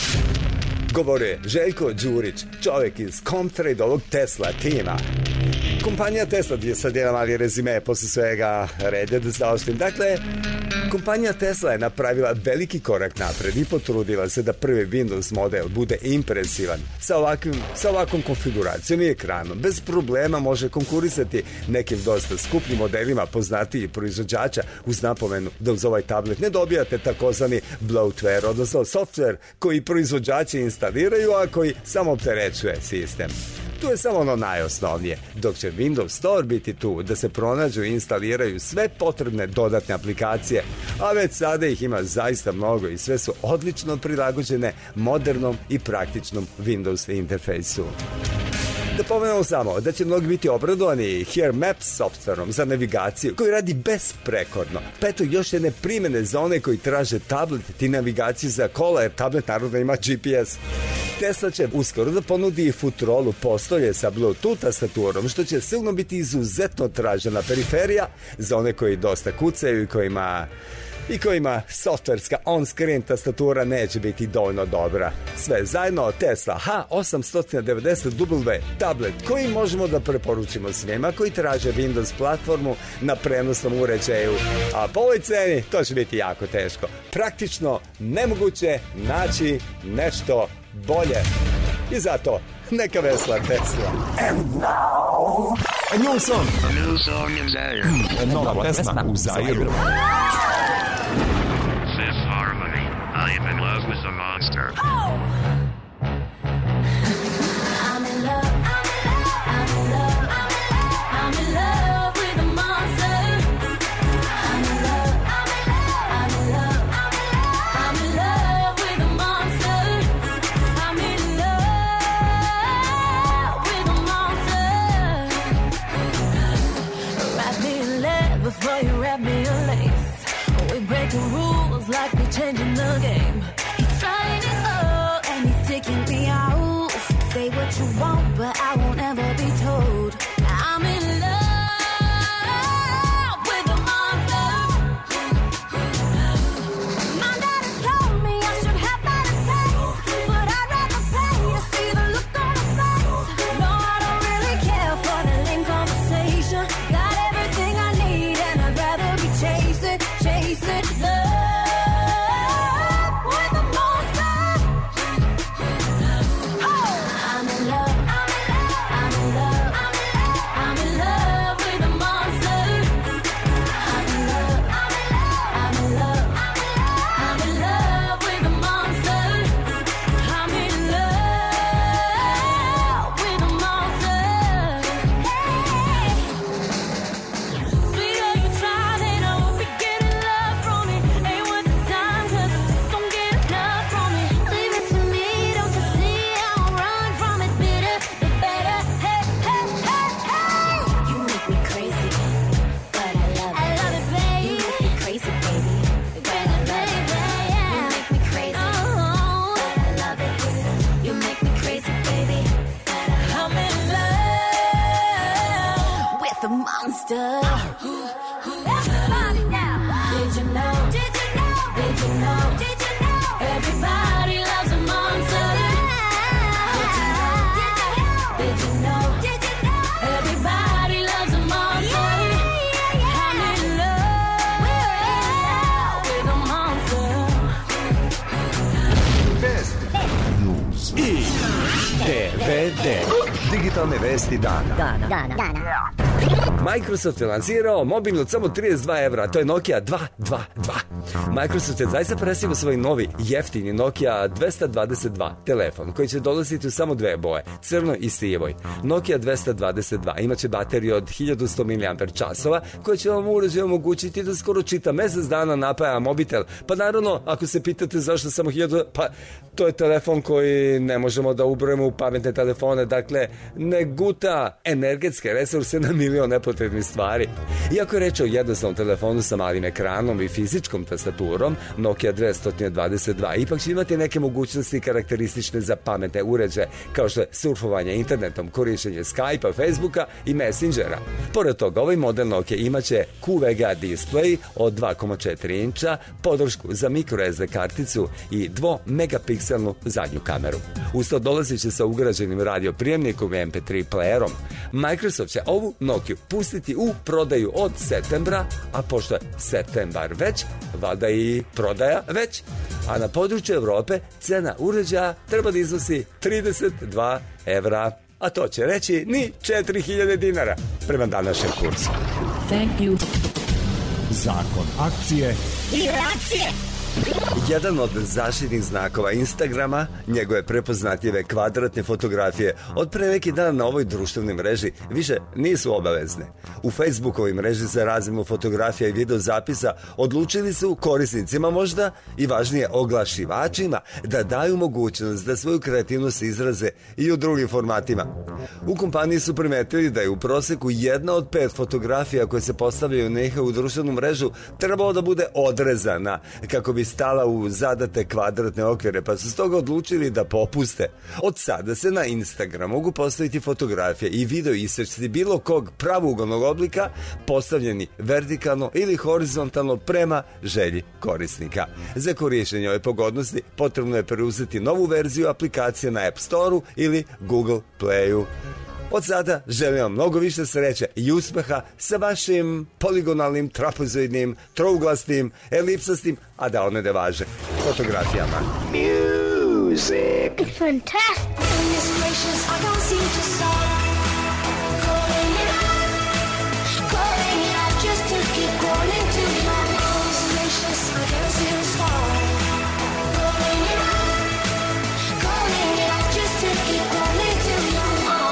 Govore Željko Đurić, čovjek iz Comthread ovog Tesla tima. Kompanija Tesla, gdje sad jedan mali rezime posle svega rede da zaoštim. Dakle, kompanija Tesla je napravila veliki korak napred i potrudila se da prvi Windows model bude impresivan. Sa, ovakvim, sa ovakvom konfiguracijom i ekranom bez problema može konkurisati nekim dosta skupnim modelima poznatijih proizvođača, uz napomenu da uz ovaj tablet ne dobijate takozvani bloatware, odnosno software koji proizvođači instaliraju, a koji samo opterećuje sistem. Tu je samo ono najosnovnije, dok će Windows Store biti tu da se pronađu i instaliraju sve potrebne dodatne aplikacije, a već sada ih ima zaista mnogo i sve su odlično prilagođene modernom i praktičnom Windows interfejsu. Da pomenemo samo da će mnogi biti obradovani Here Maps softverom za navigaciju koji radi besprekorno. Pa eto još jedne primjene za one koji traže tablet i navigaciju za kola, jer tablet naravno ima G P S. Tesla će uskoro da ponudi Futrolu postolje sa Bluetooth tastaturom, što će sigurno biti izuzetno tražena periferija za one koji dosta kucaju i kojima... i kojima softverska on-screen tastatura neće biti dovoljno dobra. Sve zajedno Tesla H osam devedeset W tablet koji možemo da preporučimo svima koji traže Windows platformu na prenosnom uređaju. A po ovoj ceni to će biti jako teško. Praktično nemoguće naći nešto bolje. I zato neka vesla Tesla. And now a new song. A new song in Zaire. Nova pesma u Zairu. Fifth Harmony. I'm in love with a monster. Oh! I'm in love, I'm in love, I'm in love, I'm in love with a monster. I'm in love, I'm in love, I'm in love with a monster. I'm in love with a monster. Wrap me in lead before you wrap me in lace. We break the rules like we're changing the game. He's trying it all. i D V D. Digitalne vesti dana. Dana. Dana. Dana. Microsoft je lansirao mobilnu od samo trideset dva evra, to je Nokia dva dva dva. Microsoft je zaista presio svoj novi jeftini Nokia dvesta dvadeset dva telefon koji će dolaziti u samo dve boje, crnoj i sivoj. Nokia dvesta dvadeset dva imaće bateriju od hiljadu sto miliampere časova koja će vam uređaj omogućiti da skoro čita mesec dana napaja mobitel. Pa naravno, ako se pitate zašto samo hiljadu, pa to je telefon koji ne možemo da ubrojimo u pametne telefone, dakle ne guta energetske resurse na milion nepotrebnih stvari. Iako je reč o jednostavnom telefonu sa malim ekranom i fizičkom tastaturom, Nokia dvesta dvadeset dva ipak će imati neke mogućnosti karakteristične za pametne uređaje, kao što je surfovanje internetom, korišćenje Skype-a, Facebooka i Messengera. Pored toga, ovaj model Nokia imaće Q V G A display od dva zarez četiri inča, podršku za micro S D karticu i dvo megapikselnu zadnju kameru. Uz to dolazit će sa ugrađenim radioprijemnikom i em pe tri playerom. Microsoft će ovu Nokiju pustiti u prodaju od septembra, a pošto je septembar već, valjda i prodaja već, a na području Evrope cena uređaja treba da iznosi trideset dva evra, a to će reći ni četiri hiljade dinara prema današnjem kursu. Thank you. Zakon akcije I reakcije. Jedan od zaštitnih znakova Instagrama, njegove prepoznatljive kvadratne fotografije od pre neki dan na ovoj društvenoj mreži više nisu obavezne. U Facebookovoj mreži za razmenu fotografija i video zapisa odlučili su korisnicima, možda i važnije oglašivačima, da daju mogućnost da svoju kreativnost izraze i u drugim formatima. U kompaniji su primetili da je u proseku jedna od pet fotografija koje se postavljaju na njihovu društvenu mrežu trebalo da bude odrezana kako bi stala u zadate kvadratne okvire, pa su stoga odlučili da popuste. Od sada se na Instagram mogu postaviti fotografije i video isečci bilo kog pravougalnog oblika postavljeni vertikalno ili horizontalno prema želji korisnika. Za korišćenje ove pogodnosti potrebno je preuzeti novu verziju aplikacije na App Store-u ili Google Play-u. Od sada želim vam mnogo više sreće i uspeha sa vašim poligonalnim, trapezoidnim, trouglastim, elipsastim, a da one ne važe, fotografijama. Music. It's fantastic. Goodness gracious, I don't seem to solve. Calling it out, calling it out just to keep calling to you. Goodness gracious, I can't seem to solve. Calling it out, calling it out just to keep calling to you.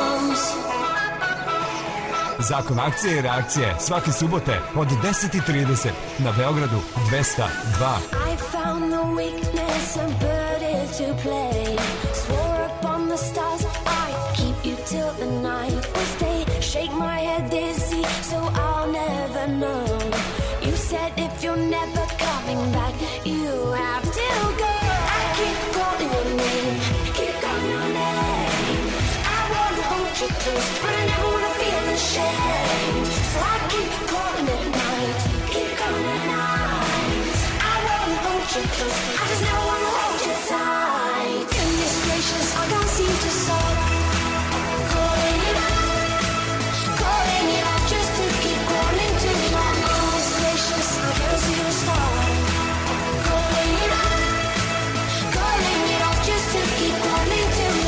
Zakon akcije i reakcije svake subote od deset i trideset na Beogradu dvesta dva. I found the weakness and put it to play. Swore upon the stars I'd keep you till the night will stay. Shake my head dizzy so I'll never know. You said if you're never coming back, you have to go. I keep calling your name, keep calling your name. I wanna hold you close, but I never wanna feel ashamed. So I keep calling at night, keep calling at night. I wanna hold you close, I just never wanna hold you tight. Goodness gracious, I don't seem to solve. Calling it out, calling it out just to keep calling to you. Goodness gracious, I can't seem to stop. Calling it out, calling it out just to keep calling to you.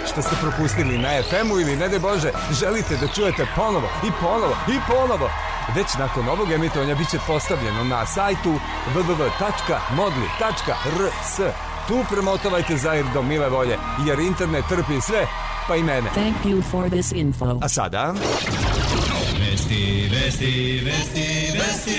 što ste propustili na F M-u ili, ne daj Bože, želite da čujete ponovo i ponovo i ponovo, već nakon ovog emitovanja bit će postavljeno na sajtu w w w tačka modli tačka r s. Tu premotovajte zair do mile volje, jer internet trpi sve, pa i mene. Thank you for this info. A sada... Vesti, vesti, vesti, vesti.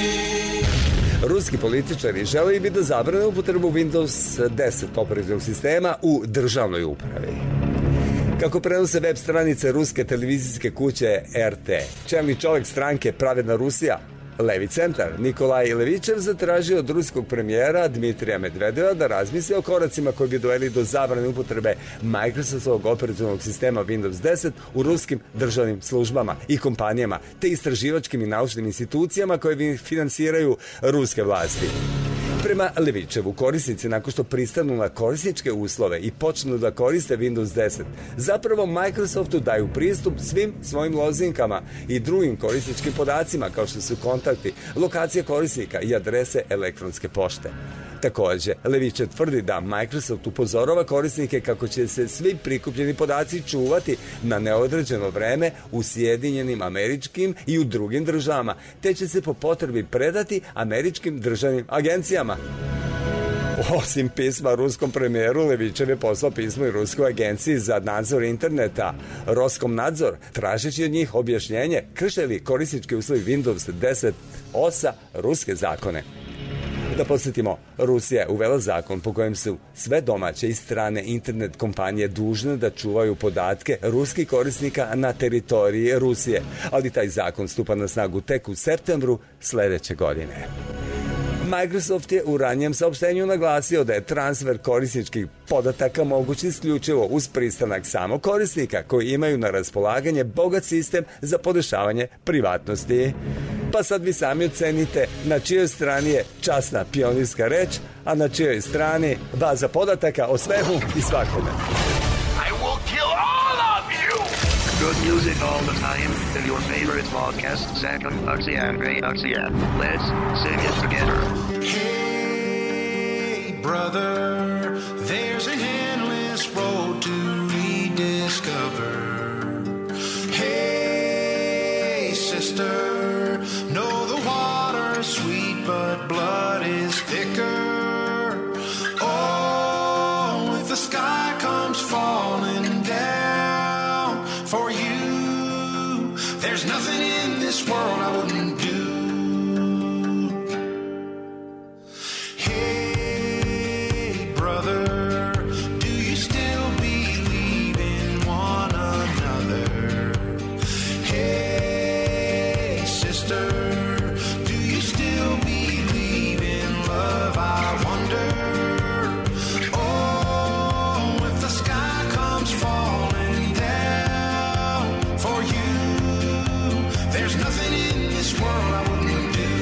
Ruski političari žele bi da zabrane upotrebu Windows deset operativnog sistema u državnoj upravi. Kako prenose web stranice ruske televizijske kuće R T, čelni čovjek stranke Pravedna Rusija, Levi centar, Nikolaj Levičev, zatražio od ruskog premijera Dmitrija Medvedeva da razmisli o koracima koji bi doveli do zabrane upotrebe Microsoftovog operativnog sistema Windows deset u ruskim državnim službama i kompanijama, te istraživačkim i naučnim institucijama koje finansiraju ruske vlasti. Prema Levičevu, korisnici nakon što pristanu na korisničke uslove i počnu da koriste Windows deset, zapravo Microsoftu daju pristup svim svojim lozinkama i drugim korisničkim podacima, kao što su kontakti, lokacija korisnika i adrese elektronske pošte. Takođe, Levičev tvrdi da Microsoft upozorava korisnike kako će se svi prikupljeni podaci čuvati na neodređeno vreme u Sjedinjenim Američkim i u drugim državama, te će se po potrebi predati američkim državnim agencijama. Osim pisma ruskom premijeru, Levičev je poslao pismo i Ruskoj agenciji za nadzor interneta, Roskomnadzor, tražeći od njih objašnjenje krše li korisnički uslovi Windows deset osa ruske zakone. Da podsjetimo, Rusija je uvela zakon po kojem su sve domaće i strane internet kompanije dužne da čuvaju podatke ruskih korisnika na teritoriji Rusije, ali taj zakon stupa na snagu tek u septembru sledeće godine. Microsoft je u ranijem saopštenju naglasio da je transfer korisničkih podataka moguć isključivo uz pristanak samog korisnika koji imaju na raspolaganje bogat sistem za podešavanje privatnosti. Pa sad vi sami ocenite na čijoj strani je časna pionirska reč, a na čijoj strani baza podataka o svemu i svakome. I will kill all of you! Good music all the time in your favorite podcast, Zakon, Oxyan, Ray, Oxyan. Let's sing it together. Hey, brother, there's an endless road to rediscover. Hey, sister, know the water's sweet, but blood is thicker. Oh, if the sky comes falling down for you, there's nothing in this world I wouldn't do. Hey, brother, do you still believe in one another? Hey, sister, do you still believe in love? I wonder. Oh, if the sky comes falling down for you, there's nothing in this world I wouldn't do.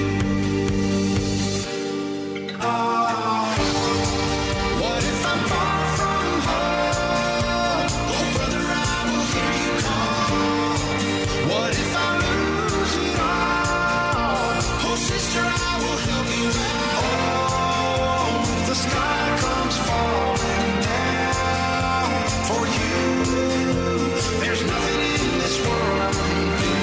Oh, what if I'm far from home? Oh, brother, I will hear you call. What if I lose it all? Oh, sister, I will help you out. Oh, if the sky comes falling down for you, there's nothing in this world I wouldn't do.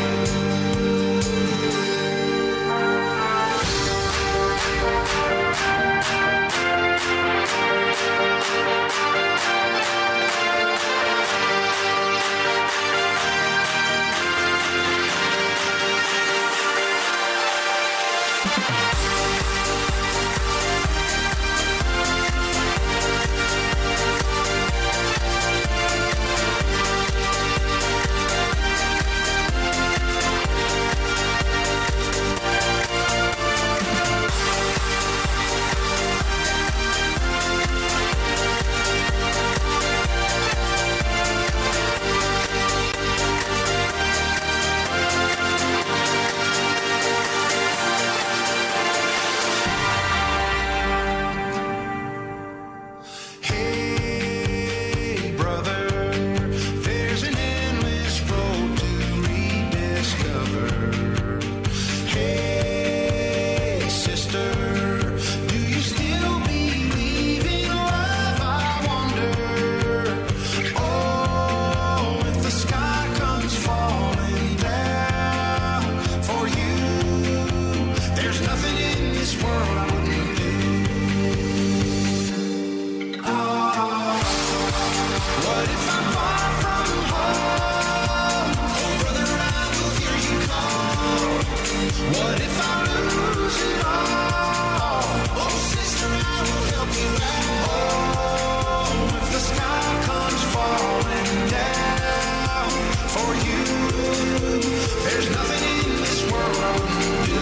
What if I lose it all? Oh, sister, I will help you out. Oh, if the sky comes falling down for you, there's nothing in this world I wouldn't do.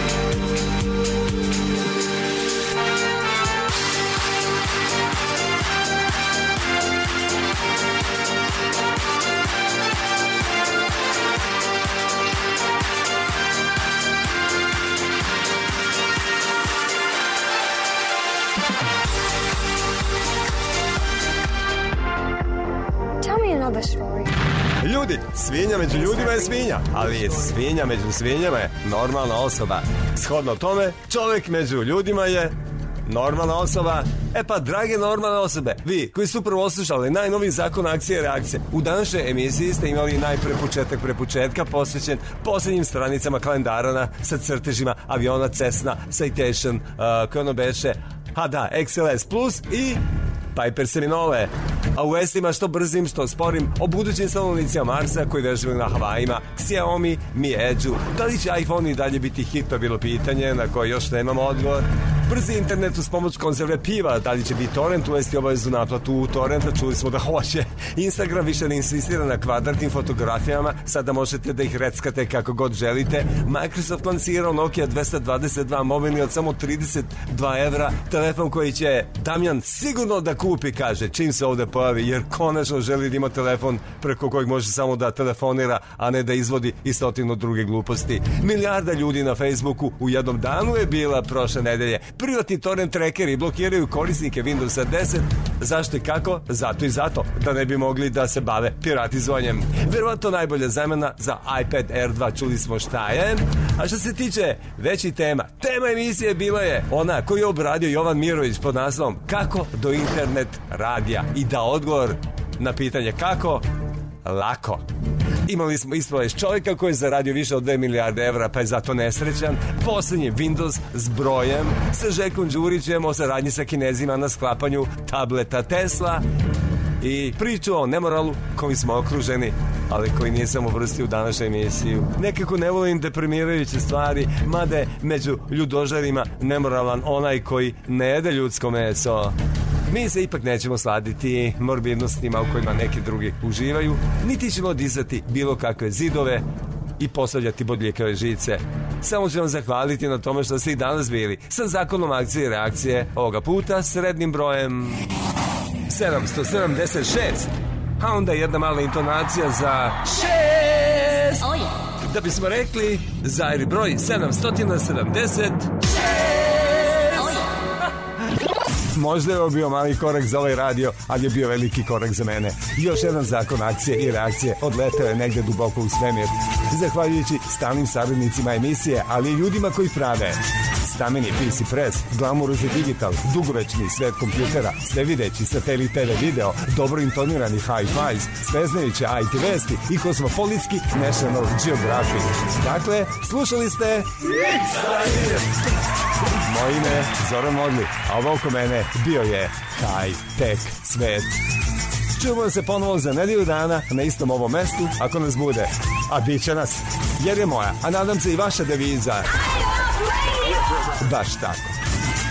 Tell me another story. Ljudi, svinja među ljudima je svinja, ali svinja među svinjama je normalna osoba. Shodno tome, čovjek među ljudima je normalna osoba. E pa, drage normalne osobe, vi koji su prvo oslušali najnoviji zakon akcije i reakcije, u današnjoj emisiji ste imali najpre početak prepočetka posvećen posljednjim stranicama kalendarana sa crtežima aviona Cessna Citation, uh, koje ono beše, ha da, X L S Plus i Piper Seminole. A u vestima što brzim, što sporim o budućim stanovnicima Marsa koji vežbaju na Havajima, Xiaomi, Mi Edge-u. Da li će iPhone i dalje biti hit, to je bilo pitanje na koje još nemamo odgovor. Brzi internet uz pomoć konzerve piva, da li će biti torrent uvesti obavezu naplatu u torrenta, čuli smo da hoće. Instagram više ne insistira na kvadratnim fotografijama, sada možete da ih reckate kako god želite. Microsoft lansirao Nokia dvesta dvadeset dva mobilni od samo trideset dva evra, telefon koji će Damjan sigurno da kupi, kaže, čim se ovde pojavi, jer konačno želi da ima telefon preko kojeg može samo da telefonira, a ne da izvodi i stotinu druge gluposti. Milijarda ljudi na Facebooku u jednom danu je bila prošle nedelje. Privatni torrent trackeri blokiraju korisnike Windowsa deset. Zašto i kako? Zato i zato, da ne bi mogli da se bave piratizovanjem. Verovatno najbolja zamena za iPad Air dva, čuli smo šta je. A što se tiče većih tema, tema emisije bila je ona koju je obradio Jovan Mirović pod naslovom Kako do internet radija, i da odgovor na pitanje kako, lako. Imali smo ispovest čovjeka koji je zaradio više od dve milijarde evra, pa je zato nesrećan. Poslednji Windows s brojem, sa Žekom Đurićem o saradnji sa Kinezima na sklapanju tableta Tesla i priču o nemoralu koji smo okruženi, ali koji nisam uvrstio u današnju emisiju. Nekako ne volim deprimirajuće stvari, mada je među ljudožarima nemoralan onaj koji ne jede ljudsko meso. Mi se ipak nećemo sladiti morbidnostima u kojima neki drugi uživaju, niti ćemo dizati bilo kakve zidove i postavljati bodljikave žice. Samo ću vam zahvaliti na tome što ste i danas bili sa zakonom akcije i reakcije, ovoga puta srednim brojem sedamsto sedamdeset šest, a onda jedna mala intonacija za šest, da bismo rekli zajedni broj sedamsto sedamdeset šest. Možda je ovo bio mali korak za ovaj radio, ali je bio veliki korak za mene. Još jedan zakon akcije i reakcije odleteo je negde duboko u svemir. Zahvaljujući stalnim saradnicima emisije, ali i ljudima koji prave stameni P C Press, glamurozni digital, dugovečni svet kompjutera, svevideći satelit T V video, dobro intonirani hi-fis, sveznajuće I T vesti i kosmopolitski National Geographic. Dakle, slušali ste moje ime je Zoran Modli, a ovo oko mene bio je high-tech svet. Čujemo se ponovo za nedelju dana na istom ovom mestu, ako nas bude. A bit će nas, jer je moja, a nadam se i vaša deviza. Baš tako.